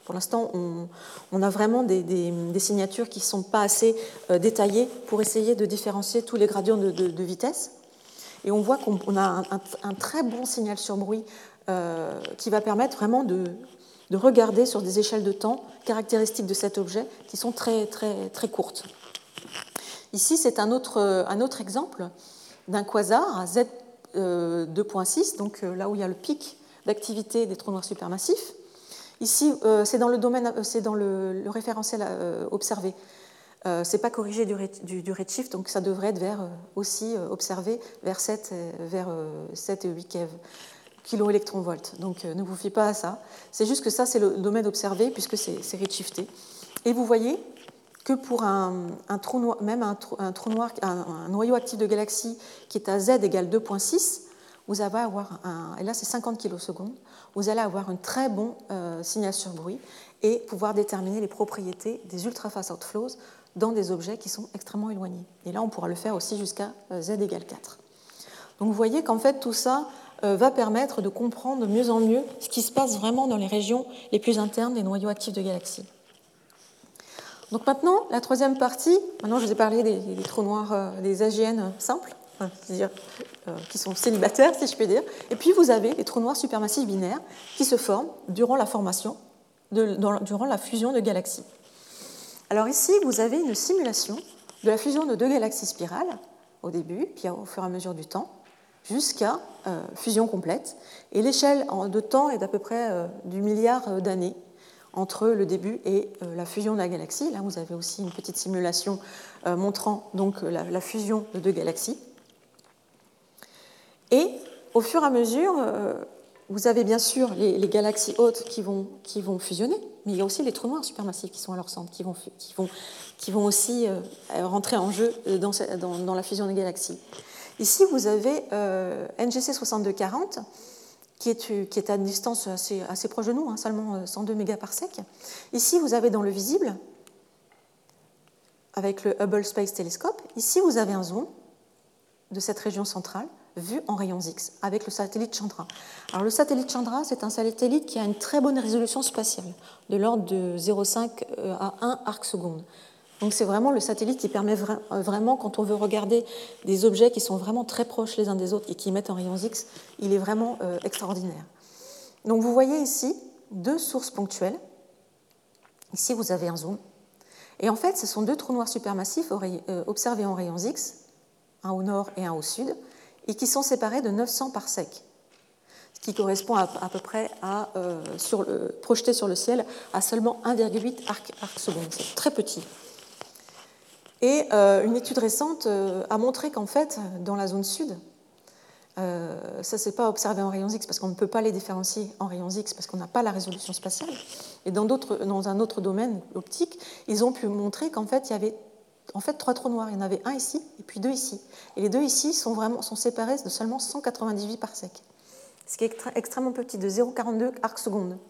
Pour l'instant, on, on a vraiment des, des, des signatures qui ne sont pas assez euh, détaillées pour essayer de différencier tous les gradients de, de, de vitesse. Et on voit qu'on a un, un, un très bon signal sur bruit euh, qui va permettre vraiment de, de regarder sur des échelles de temps caractéristiques de cet objet qui sont très, très, très courtes. Ici, c'est un autre, un autre exemple d'un quasar à Z deux point six, donc là où il y a le pic d'activité des trous noirs supermassifs. Ici, euh, c'est dans le domaine, c'est dans le, le référentiel euh, observé. Euh, ce n'est pas corrigé du, du, du redshift, donc ça devrait être vers, euh, aussi euh, observé vers sept, vers, euh, sept et huit keV, kiloélectronvolts. Donc euh, ne vous fiez pas à ça. C'est juste que ça, c'est le domaine observé puisque c'est, c'est redshifté. Et vous voyez que pour un, un trou noir, même un trou, un trou noir, un, un noyau actif de galaxie qui est à Z égale deux virgule six, vous allez avoir un, et là c'est cinquante kilosecondes, vous allez avoir un très bon euh, signal sur bruit et pouvoir déterminer les propriétés des ultra-fast outflows dans des objets qui sont extrêmement éloignés. Et là, on pourra le faire aussi jusqu'à euh, Z égale quatre. Donc vous voyez qu'en fait, tout ça euh, va permettre de comprendre de mieux en mieux ce qui se passe vraiment dans les régions les plus internes des noyaux actifs de galaxies. Donc maintenant, la troisième partie, maintenant je vous ai parlé des, des trous noirs, euh, des A G N simples, c'est-à-dire euh, qui sont célibataires, si je puis dire. Et puis vous avez les trous noirs supermassifs binaires qui se forment durant la formation, de, dans, durant la fusion de galaxies. Alors ici, vous avez une simulation de la fusion de deux galaxies spirales au début, puis au fur et à mesure du temps, jusqu'à euh, fusion complète. Et l'échelle de temps est d'à peu près euh, du milliard d'années entre le début et euh, la fusion de la galaxie. Là, vous avez aussi une petite simulation euh, montrant donc la, la fusion de deux galaxies. Et au fur et à mesure, euh, vous avez bien sûr les, les galaxies hautes qui vont, qui vont fusionner, mais il y a aussi les trous noirs supermassifs qui sont à leur centre, qui vont, qui vont, qui vont aussi euh, rentrer en jeu dans, dans, dans la fusion des galaxies. Ici, vous avez euh, N G C soixante-deux quarante, qui est, qui est à une distance assez, assez proche de nous, hein, seulement cent deux mégaparsecs. Ici, vous avez dans le visible, avec le Hubble Space Telescope, ici, vous avez un zoom de cette région centrale, vu en rayons X, avec le satellite Chandra. Alors, le satellite Chandra, c'est un satellite qui a une très bonne résolution spatiale, de l'ordre de zéro virgule cinq à un arc seconde. Donc, c'est vraiment le satellite qui permet vra- vraiment, quand on veut regarder des objets qui sont vraiment très proches les uns des autres et qui émettent en rayons X, il est vraiment euh, extraordinaire. Donc, vous voyez ici deux sources ponctuelles. Ici, vous avez un zoom. Et en fait, ce sont deux trous noirs supermassifs euh, observés en rayons X, un au nord et un au sud, et qui sont séparés de neuf cents parsecs, ce qui correspond à, à peu près à, euh, sur le, projeté sur le ciel à seulement un virgule huit arc, arc seconde. C'est très petit. Et euh, une étude récente euh, a montré qu'en fait, dans la zone sud, euh, ça ne s'est pas observé en rayons X parce qu'on ne peut pas les différencier en rayons X parce qu'on n'a pas la résolution spatiale. Et dans, d'autres, dans un autre domaine optique, ils ont pu montrer qu'en fait, il y avait en fait trois trous noirs. Il y en avait un ici et puis deux ici. Et les deux ici sont, vraiment, sont séparés de seulement cent quatre-vingt-dix-huit parsecs, ce qui est extré- extrêmement petit, de zéro virgule quarante-deux arc seconde.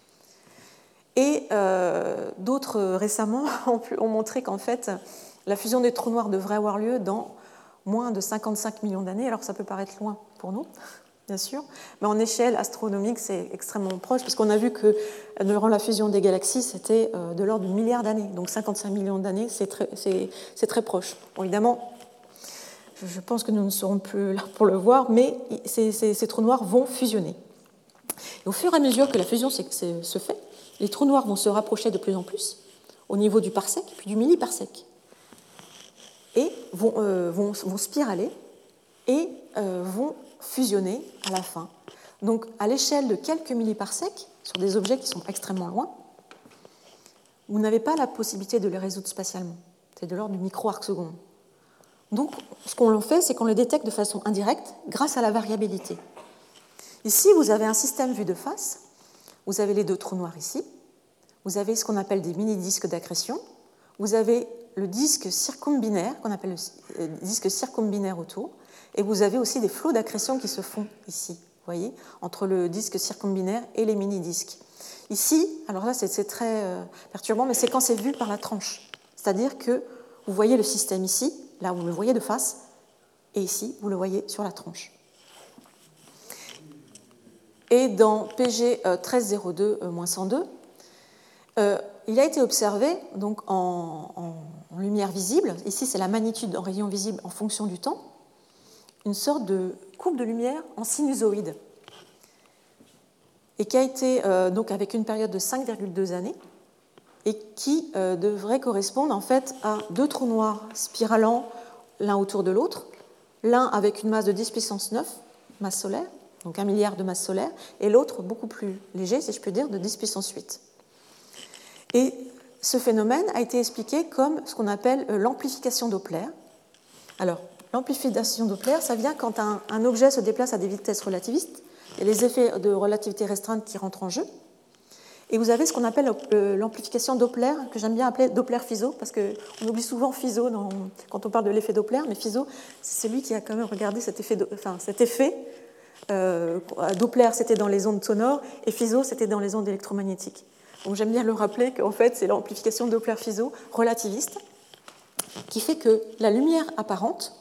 Et euh, d'autres euh, récemment ont, pu, ont montré qu'en fait, la fusion des trous noirs devrait avoir lieu dans moins de cinquante-cinq millions d'années. Alors ça peut paraître loin pour nous, bien sûr, mais en échelle astronomique, c'est extrêmement proche, parce qu'on a vu que durant la fusion des galaxies, c'était de l'ordre du milliard d'années. Donc cinquante-cinq millions d'années, c'est très, c'est, c'est très proche. Bon, évidemment, je pense que nous ne serons plus là pour le voir, mais ces, ces, ces trous noirs vont fusionner. Et au fur et à mesure que la fusion se fait, les trous noirs vont se rapprocher de plus en plus au niveau du parsec, puis du milliparsec, et vont, euh, vont, vont spiraler et euh, vont fusionner à la fin. Donc, à l'échelle de quelques milliparsecs, sur des objets qui sont extrêmement loin, vous n'avez pas la possibilité de les résoudre spatialement. C'est de l'ordre du micro-arc seconde. Donc, ce qu'on en fait, c'est qu'on le détecte de façon indirecte grâce à la variabilité. Ici, vous avez un système vu de face. Vous avez les deux trous noirs ici. Vous avez ce qu'on appelle des mini-disques d'accrétion. Vous avez le disque circumbinaire, qu'on appelle le disque circumbinaire autour. Et vous avez aussi des flots d'accrétion qui se font ici, vous voyez, entre le disque circumbinaire et les mini-disques. Ici, alors là, c'est, c'est très euh, perturbant, mais c'est quand c'est vu par la tranche. C'est-à-dire que vous voyez le système ici, là, vous le voyez de face, et ici, vous le voyez sur la tranche. Et dans P G mille trois cent deux dash cent deux, euh, il a été observé donc, en, en, en lumière visible, ici c'est la magnitude en rayon visible en fonction du temps, une sorte de courbe de lumière en sinusoïde, et qui a été euh, donc avec une période de cinq virgule deux années, et qui euh, devrait correspondre en fait à deux trous noirs spiralants l'un autour de l'autre, l'un avec une masse de dix puissance neuf, masse solaire, donc un milliard de masses solaires, et l'autre beaucoup plus léger, si je peux dire, de dix puissance huit. Et ce phénomène a été expliqué comme ce qu'on appelle l'amplification Doppler. Alors, l'amplification Doppler, ça vient quand un, un objet se déplace à des vitesses relativistes, et les effets de relativité restreinte qui rentrent en jeu. Et vous avez ce qu'on appelle l'amplification Doppler, que j'aime bien appeler Doppler-Fizeau, parce qu'on oublie souvent Fizeau dans, quand on parle de l'effet Doppler, mais Fizeau, c'est celui qui a quand même regardé cet effet. Enfin, cet effet euh, Doppler, c'était dans les ondes sonores, et Fizeau, c'était dans les ondes électromagnétiques. Donc j'aime bien le rappeler qu'en fait, c'est l'amplification Doppler-Fizeau relativiste, qui fait que la lumière apparente,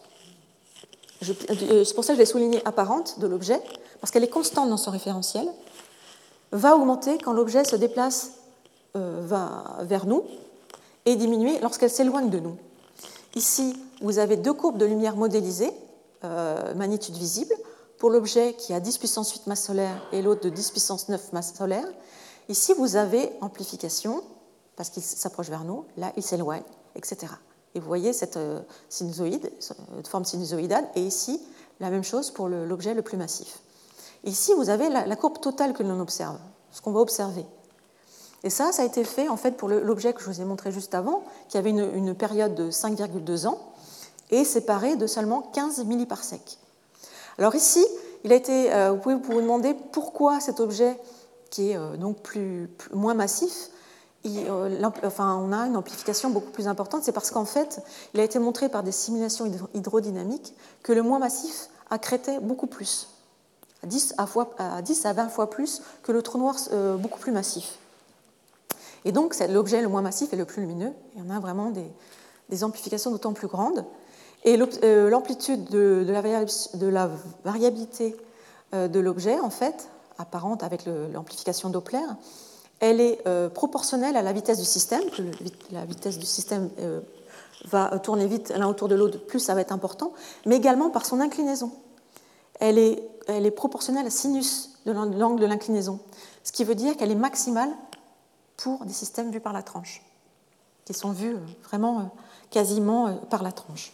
c'est pour ça que je l'ai souligné apparente de l'objet, parce qu'elle est constante dans son référentiel, va augmenter quand l'objet se déplace euh, va vers nous et diminuer lorsqu'elle s'éloigne de nous. Ici, vous avez deux courbes de lumière modélisées, euh, magnitude visible, pour l'objet qui a dix puissance huit masse solaire et l'autre de dix puissance neuf masse solaire. Ici, vous avez amplification, parce qu'il s'approche vers nous, là, il s'éloigne, et cetera. Et vous voyez cette euh, sinusoïde, de forme sinusoïdale, et ici, la même chose pour l'objet le, le plus massif. Ici, vous avez la, la courbe totale que l'on observe, ce qu'on va observer. Et ça, ça a été fait en fait pour l'objet que je vous ai montré juste avant, qui avait une, une période de cinq virgule deux ans et séparé de seulement quinze milliparsecs. Alors ici, il a été, euh, vous pouvez vous demander pourquoi cet objet, qui est euh, donc plus, plus, moins massif, il, euh, enfin, on a une amplification beaucoup plus importante. C'est parce qu'en fait, il a été montré par des simulations hydrodynamiques que le moins massif accrétait beaucoup plus. À dix à vingt fois plus que le trou noir euh, beaucoup plus massif. Et donc, c'est l'objet le moins massif et le plus lumineux. Et on a vraiment des, des amplifications d'autant plus grandes. Et l'amplitude de, de, la, de la variabilité euh, de l'objet, en fait, apparente avec l'amplification Doppler, elle est euh, proportionnelle à la vitesse du système. Plus la vitesse du système euh, va tourner vite l'un autour de l'autre, plus ça va être important, mais également par son inclinaison. Elle est, elle est proportionnelle à sinus de l'angle de l'inclinaison, ce qui veut dire qu'elle est maximale pour des systèmes vus par la tranche, qui sont vus vraiment quasiment par la tranche.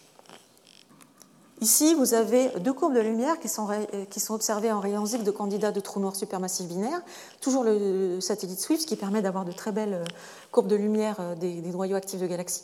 Ici, vous avez deux courbes de lumière qui sont, qui sont observées en rayons X de candidats de trous noirs supermassifs binaires, toujours le satellite Swift, qui permet d'avoir de très belles courbes de lumière des, des noyaux actifs de galaxies.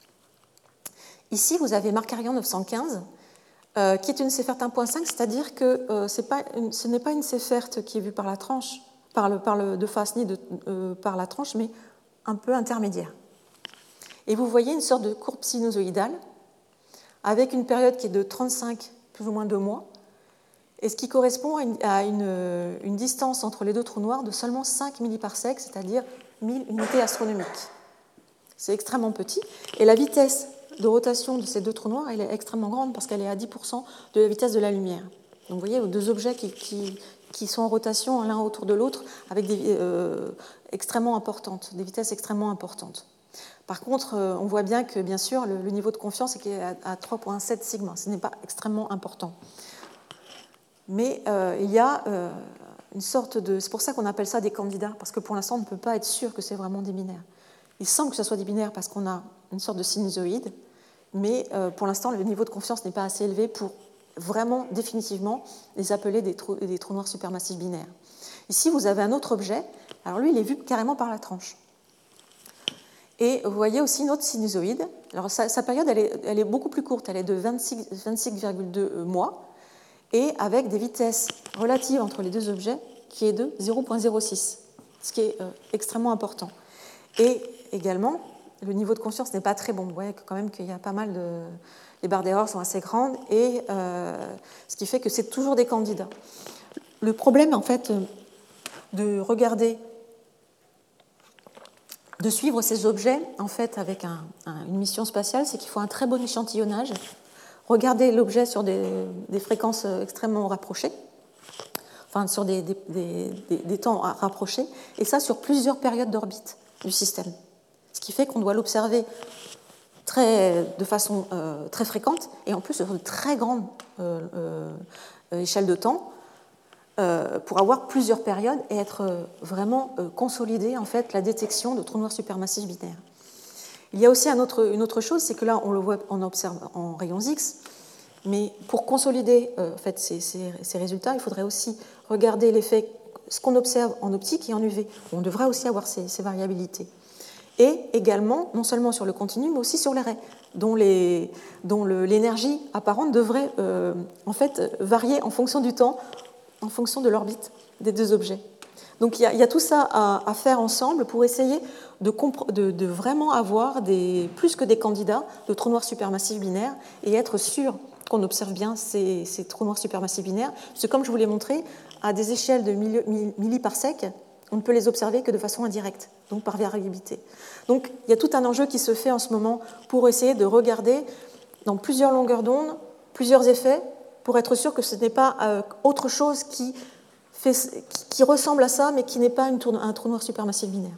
Ici, vous avez Markarian neuf cent quinze, Euh, qui est une Seyfert un point cinq, c'est-à-dire que euh, pas une, ce n'est pas une Seyfert qui est vue par la tranche, par le, par le, de face ni de, euh, par la tranche, mais un peu intermédiaire. Et vous voyez une sorte de courbe sinusoïdale avec une période qui est de trente-cinq, plus ou moins deux mois, et ce qui correspond à une, à une, une distance entre les deux trous noirs de seulement cinq milliparsecs, c'est-à-dire mille unités astronomiques. C'est extrêmement petit, et la vitesse de rotation de ces deux trous noirs, elle est extrêmement grande parce qu'elle est à dix pour cent de la vitesse de la lumière. Donc vous voyez, deux objets qui, qui, qui sont en rotation l'un autour de l'autre avec des euh, extrêmement importantes, des vitesses extrêmement importantes. Par contre, euh, on voit bien que, bien sûr, le, le niveau de confiance est à, à trois virgule sept sigma. Ce n'est pas extrêmement important. Mais euh, il y a euh, une sorte de... C'est pour ça qu'on appelle ça des candidats, parce que pour l'instant, on ne peut pas être sûr que c'est vraiment des binaires. Il semble que ce soit des binaires parce qu'on a une sorte de sinusoïde, mais euh, pour l'instant, le niveau de confiance n'est pas assez élevé pour vraiment, définitivement, les appeler des trous, des trous noirs supermassifs binaires. Ici, vous avez un autre objet. Alors lui, il est vu carrément par la tranche. Et vous voyez aussi une autre sinusoïde. Alors sa, sa période, elle est, elle est beaucoup plus courte. Elle est de vingt-six virgule deux mois, et avec des vitesses relatives entre les deux objets qui est de zéro virgule zéro six, ce qui est euh, extrêmement important. Et également, le niveau de confiance n'est pas très bon. Vous voyez quand même qu'il y a pas mal de... Les barres d'erreur sont assez grandes, et euh, ce qui fait que c'est toujours des candidats. Le problème, en fait, de regarder, de suivre ces objets, en fait, avec un, un, une mission spatiale, c'est qu'il faut un très bon échantillonnage, regarder l'objet sur des, des fréquences extrêmement rapprochées, enfin, sur des, des, des, des temps rapprochés, et ça sur plusieurs périodes d'orbite. du système. Ce qui fait qu'on doit l'observer très, de façon euh, très fréquente et en plus sur de très grandes euh, euh, échelles de temps euh, pour avoir plusieurs périodes et être euh, vraiment euh, consolidé en fait la détection de trous noirs supermassifs binaires. Il y a aussi un autre, une autre chose, c'est que là on le voit, on observe en rayons X, mais pour consolider euh, en fait, ces, ces, ces résultats, il faudrait aussi regarder l'effet, ce qu'on observe en optique et en U V. On devrait aussi avoir ces, ces variabilités. Et également, non seulement sur le continu, mais aussi sur les raies, dont, les, dont le, l'énergie apparente devrait euh, en fait varier en fonction du temps, en fonction de l'orbite des deux objets. Donc il y a, il y a tout ça à, à faire ensemble pour essayer de, de, de vraiment avoir des, plus que des candidats de trous noirs supermassifs binaires et être sûr qu'on observe bien ces, ces trous noirs supermassifs binaires. Parce que comme je vous l'ai montré, à des échelles de milliparsec, on ne peut les observer que de façon indirecte, donc par variabilité. Donc il y a tout un enjeu qui se fait en ce moment pour essayer de regarder dans plusieurs longueurs d'onde, plusieurs effets, pour être sûr que ce n'est pas euh, autre chose qui, fait, qui, qui ressemble à ça, mais qui n'est pas une tour, un trou noir supermassif binaire.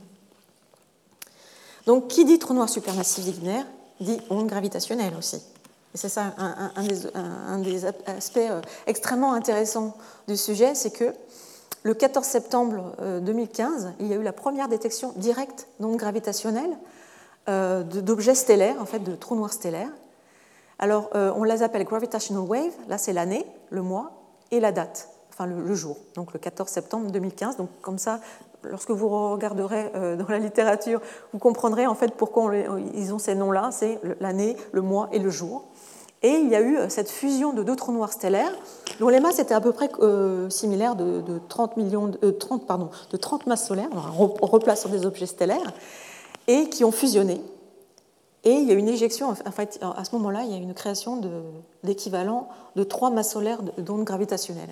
Donc qui dit trou noir supermassif binaire dit onde gravitationnelle aussi. Et c'est ça un, un, un, des, un, un des aspects euh, extrêmement intéressants du sujet, c'est que le quatorze septembre deux mille quinze, il y a eu la première détection directe d'ondes gravitationnelles euh, d'objets stellaires, en fait, de trous noirs stellaires. Alors, euh, on les appelle gravitational wave, là c'est l'année, le mois et la date, enfin le, le jour, donc le quatorze septembre deux mille quinze. Donc, comme ça, lorsque vous regarderez euh, dans la littérature, vous comprendrez en fait pourquoi on les, ils ont ces noms-là, c'est l'année, le mois et le jour. Et il y a eu cette fusion de deux trous noirs stellaires dont les masses étaient à peu près euh, similaires de, de, trente millions de, euh, trente, pardon, de trente masses solaires, on replace sur des objets stellaires, et qui ont fusionné. Et il y a une éjection, en fait, à ce moment-là, il y a une création de l'équivalent de trois masses solaires d'ondes gravitationnelles.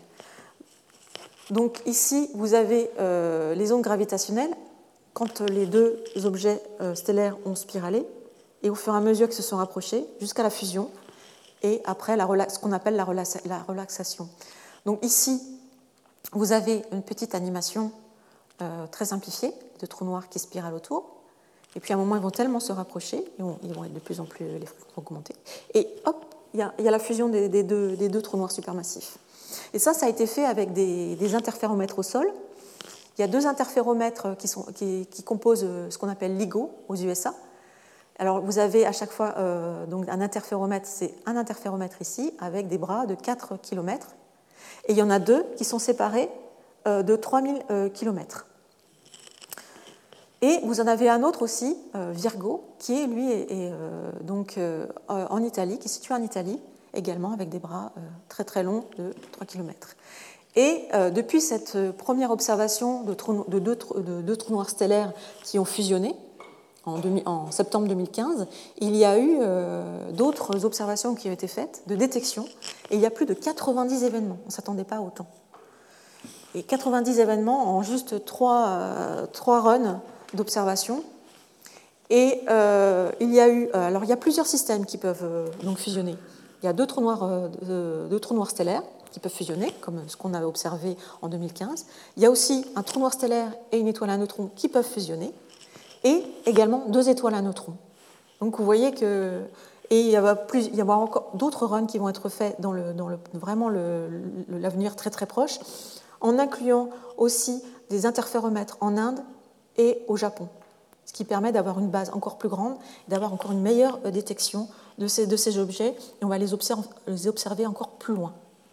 Donc ici, vous avez euh, les ondes gravitationnelles quand les deux objets euh, stellaires ont spiralé, et au fur et à mesure qu'ils se sont rapprochés, jusqu'à la fusion, et après la relax, ce qu'on appelle la, relaxa, la relaxation. Donc ici, vous avez une petite animation euh, très simplifiée de trous noirs qui spiralent autour, et puis à un moment, ils vont tellement se rapprocher, ils vont, ils vont être de plus en plus, les fréquences vont augmenter, et hop, il y a, il y a la fusion des, des, deux, des deux trous noirs supermassifs. Et ça, ça a été fait avec des, des interféromètres au sol. Il y a deux interféromètres qui, sont, qui, qui composent ce qu'on appelle LIGO aux U S A. Alors, vous avez à chaque fois euh, donc un interféromètre, c'est un interféromètre ici, avec des bras de quatre kilomètres. Et il y en a deux qui sont séparés euh, de trois mille euh, kilomètres. Et vous en avez un autre aussi, euh, Virgo, qui est, lui, est, est, euh, donc, euh, en Italie, qui est situé en Italie, également avec des bras euh, très très longs de trois kilomètres. Et euh, depuis cette première observation de, trou, de, deux, de deux trous noirs stellaires qui ont fusionné, En, demi, en septembre deux mille quinze, il y a eu euh, d'autres observations qui ont été faites, de détection, et il y a plus de quatre-vingt-dix événements. On ne s'attendait pas à autant. Et quatre-vingt-dix événements en juste trois, euh, trois runs d'observation. Et euh, il y a eu, alors il y a plusieurs systèmes qui peuvent euh, donc fusionner. Il y a deux trous noirs, euh, deux trous noirs stellaires qui peuvent fusionner, comme ce qu'on avait observé en deux mille quinze. Il y a aussi un trou noir stellaire et une étoile à neutrons qui peuvent fusionner. Et également deux étoiles à neutrons. Donc vous voyez que et il y a plus, il y aura encore d'autres runs qui vont être faits dans le, dans le, vraiment le, le, l'avenir très très proche, en incluant aussi des interféromètres en Inde et au Japon, ce qui permet d'avoir une base encore plus grande, d'avoir encore une meilleure détection de ces, de ces objets, et on va les observer, les observer encore plus loin.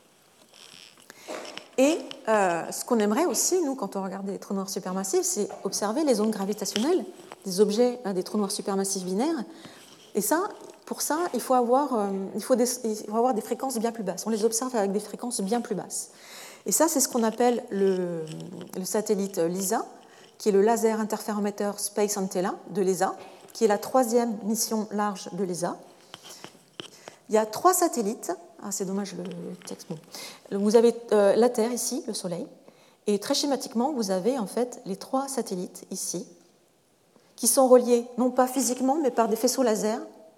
Et euh, ce qu'on aimerait aussi, nous, quand on regarde les trous noirs supermassifs, c'est observer les ondes gravitationnelles des objets, hein, des trous noirs supermassifs binaires. Et ça, pour ça, il faut, avoir, euh, il, faut des, il faut avoir des fréquences bien plus basses. On les observe avec des fréquences bien plus basses. Et ça, c'est ce qu'on appelle le, le satellite LISA, qui est le Laser Interferometer Space Antenna de l'E S A, qui est la troisième mission large de l'E S A. Il y a trois satellites. Ah, c'est dommage le texte. Bon. Vous avez euh, la Terre ici, le Soleil, et très schématiquement, vous avez en fait les trois satellites ici, qui sont reliés non pas physiquement, mais par des faisceaux laser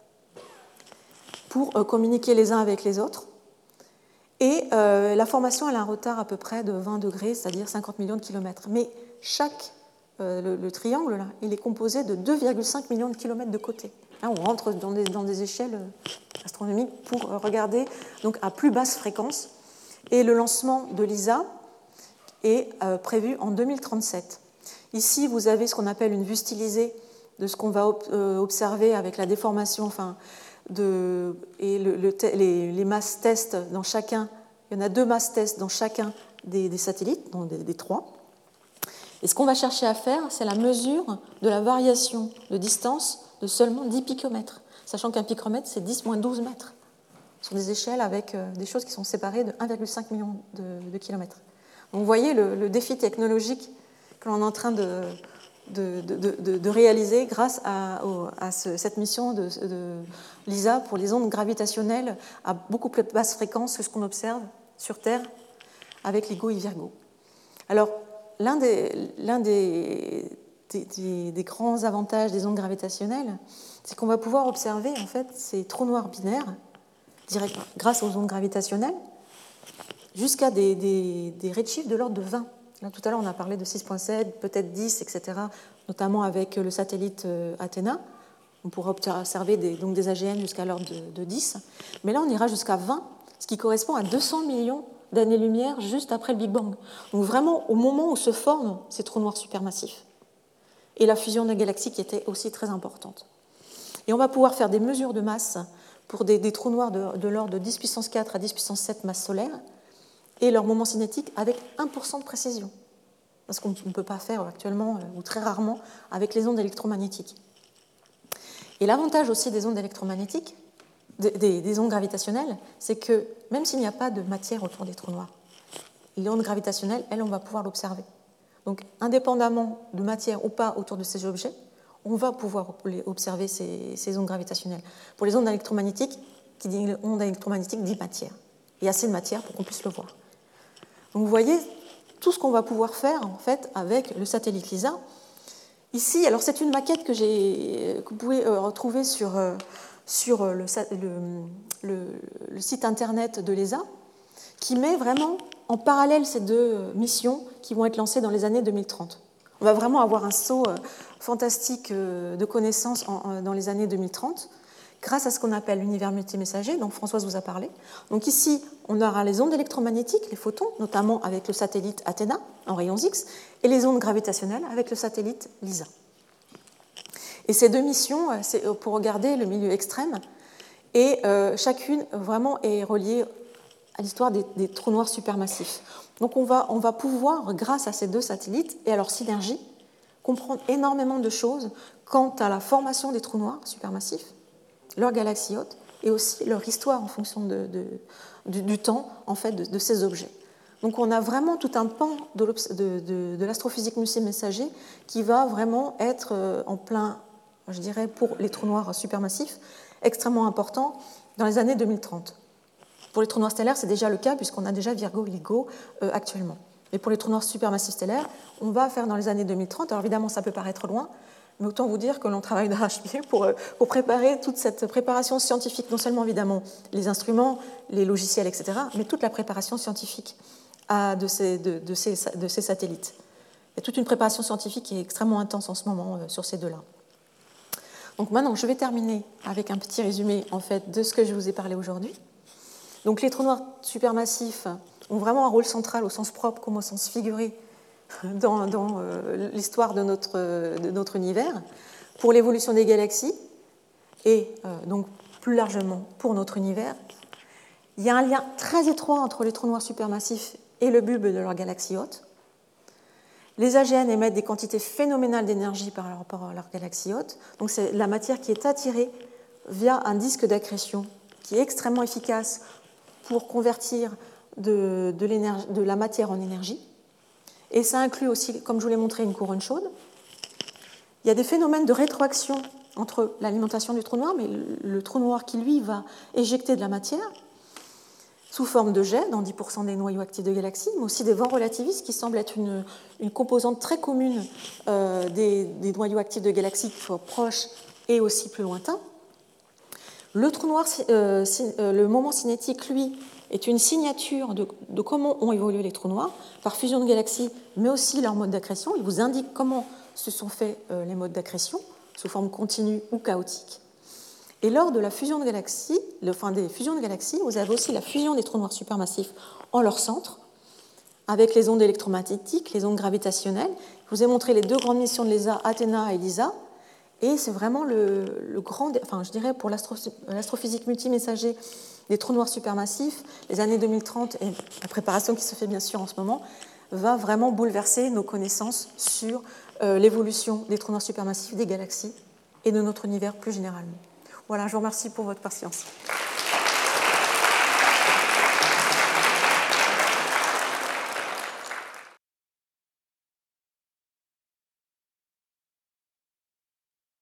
pour euh, communiquer les uns avec les autres. Et euh, la formation elle a un retard à peu près de vingt degrés, c'est-à-dire cinquante millions de kilomètres. Mais chaque euh, le, le triangle, là, il est composé de deux virgule cinq millions de kilomètres de côté. Là, on rentre dans des, dans des échelles astronomiques pour regarder donc, à plus basse fréquence. Et le lancement de l'I S A est euh, prévu en deux mille trente-sept. Ici, vous avez ce qu'on appelle une vue stylisée de ce qu'on va observer avec la déformation, enfin, de, et le, le, les, les masses tests dans chacun. Il y en a deux masses tests dans chacun des, des satellites, donc des, des trois. Et ce qu'on va chercher à faire, c'est la mesure de la variation de distance de seulement dix picomètres, sachant qu'un picomètre, c'est dix moins douze mètres, sur des échelles avec des choses qui sont séparées de un virgule cinq million de, de kilomètres. Donc vous voyez le, le défi technologique que l'on est en train de, de, de, de, de réaliser grâce à, à ce, cette mission de, de l'I S A pour les ondes gravitationnelles à beaucoup plus basse fréquence que ce qu'on observe sur Terre avec LIGO et Virgo. Alors, l'un des, l'un des, des, des, des grands avantages des ondes gravitationnelles, c'est qu'on va pouvoir observer en fait ces trous noirs binaires direct, grâce aux ondes gravitationnelles jusqu'à des, des, des redshifts de l'ordre de vingt. Là, tout à l'heure, on a parlé de six virgule sept, peut-être dix, et cetera, notamment avec le satellite Athéna. On pourra observer des, donc des A G N jusqu'à l'ordre de, de dix. Mais là, on ira jusqu'à vingt, ce qui correspond à deux cents millions d'années-lumière juste après le Big Bang. Donc vraiment, au moment où se forment ces trous noirs supermassifs. Et la fusion de galaxies qui était aussi très importante. Et on va pouvoir faire des mesures de masse pour des, des trous noirs de, de l'ordre de dix puissance quatre à dix puissance sept masses solaires, et leur moment cinétique avec un pour cent de précision. Parce qu'on ne peut pas faire actuellement, ou très rarement, avec les ondes électromagnétiques. Et l'avantage aussi des ondes électromagnétiques, des, des, des ondes gravitationnelles, c'est que même s'il n'y a pas de matière autour des trous noirs, les ondes gravitationnelles, elles, on va pouvoir l'observer. Donc, indépendamment de matière ou pas autour de ces objets, on va pouvoir observer ces, ces ondes gravitationnelles. Pour les ondes électromagnétiques, qui dit ondes électromagnétiques dit matière. Il y a assez de matière pour qu'on puisse le voir. Donc vous voyez tout ce qu'on va pouvoir faire en fait avec le satellite LISA. Ici, alors c'est une maquette que, j'ai, que vous pouvez retrouver sur, sur le, le, le, le site internet de l'E S A, qui met vraiment en parallèle ces deux missions qui vont être lancées dans les années deux mille trente. On va vraiment avoir un saut fantastique de connaissances dans les années deux mille trente, grâce à ce qu'on appelle l'univers multimessager, dont Françoise vous a parlé. Donc ici, on aura les ondes électromagnétiques, les photons, notamment avec le satellite Athéna en rayons X, et les ondes gravitationnelles avec le satellite LISA. Et ces deux missions, c'est pour regarder le milieu extrême, et euh, chacune vraiment est reliée à l'histoire des, des trous noirs supermassifs. Donc on va, on va pouvoir, grâce à ces deux satellites et à leur synergie, comprendre énormément de choses quant à la formation des trous noirs supermassifs, leur galaxie haute, et aussi leur histoire en fonction de, de, du, du temps en fait, de, de ces objets. Donc on a vraiment tout un pan de, de, de, de l'astrophysique multimessager qui va vraiment être en plein, je dirais, pour les trous noirs supermassifs, extrêmement important dans les années deux mille trente. Pour les trous noirs stellaires, c'est déjà le cas puisqu'on a déjà Virgo et LIGO euh, actuellement. Mais pour les trous noirs supermassifs stellaires, on va faire dans les années deux mille trente. Alors évidemment, ça peut paraître loin, mais autant vous dire que l'on travaille d'arrache-pied pour, pour préparer toute cette préparation scientifique, non seulement évidemment les instruments, les logiciels, et cetera, mais toute la préparation scientifique à, de, ces, de, de, ces, de ces satellites. Il y a toute une préparation scientifique qui est extrêmement intense en ce moment euh, sur ces deux-là. Donc maintenant, je vais terminer avec un petit résumé en fait, de ce que je vous ai parlé aujourd'hui. Donc les trous noirs supermassifs ont vraiment un rôle central au sens propre comme au sens figuré dans, dans euh, l'histoire de notre, de notre univers, pour l'évolution des galaxies et euh, donc plus largement pour notre univers. Il y a un lien très étroit entre les trous noirs supermassifs et le bulbe de leur galaxie haute. Les A G N émettent des quantités phénoménales d'énergie par rapport à leur galaxie haute. Donc c'est la matière qui est attirée via un disque d'accrétion qui est extrêmement efficace pour convertir de, de, de la matière en énergie. Et ça inclut aussi, comme je vous l'ai montré, une couronne chaude. Il y a des phénomènes de rétroaction entre l'alimentation du trou noir, mais le, le trou noir qui, lui, va éjecter de la matière sous forme de jet dans dix pour cent des noyaux actifs de galaxies, mais aussi des vents relativistes qui semblent être une, une composante très commune euh, des, des noyaux actifs de galaxies qui soient proches et aussi plus lointains. Le trou noir, euh, le moment cinétique, lui, est une signature de, de comment ont évolué les trous noirs, par fusion de galaxies, mais aussi leur mode d'accrétion. Il vous indique comment se sont faits euh, les modes d'accrétion, sous forme continue ou chaotique. Et lors de la fusion de galaxies, le, enfin des fusions de galaxies, vous avez aussi la fusion des trous noirs supermassifs en leur centre, avec les ondes électromagnétiques, les ondes gravitationnelles. Je vous ai montré les deux grandes missions de l'E S A, Athéna et LISA, et c'est vraiment le, le grand, enfin je dirais pour l'astro, l'astrophysique multimessager des trous noirs supermassifs, les années deux mille trente et la préparation qui se fait bien sûr en ce moment, va vraiment bouleverser nos connaissances sur euh, l'évolution des trous noirs supermassifs, des galaxies et de notre univers plus généralement. Voilà, je vous remercie pour votre patience.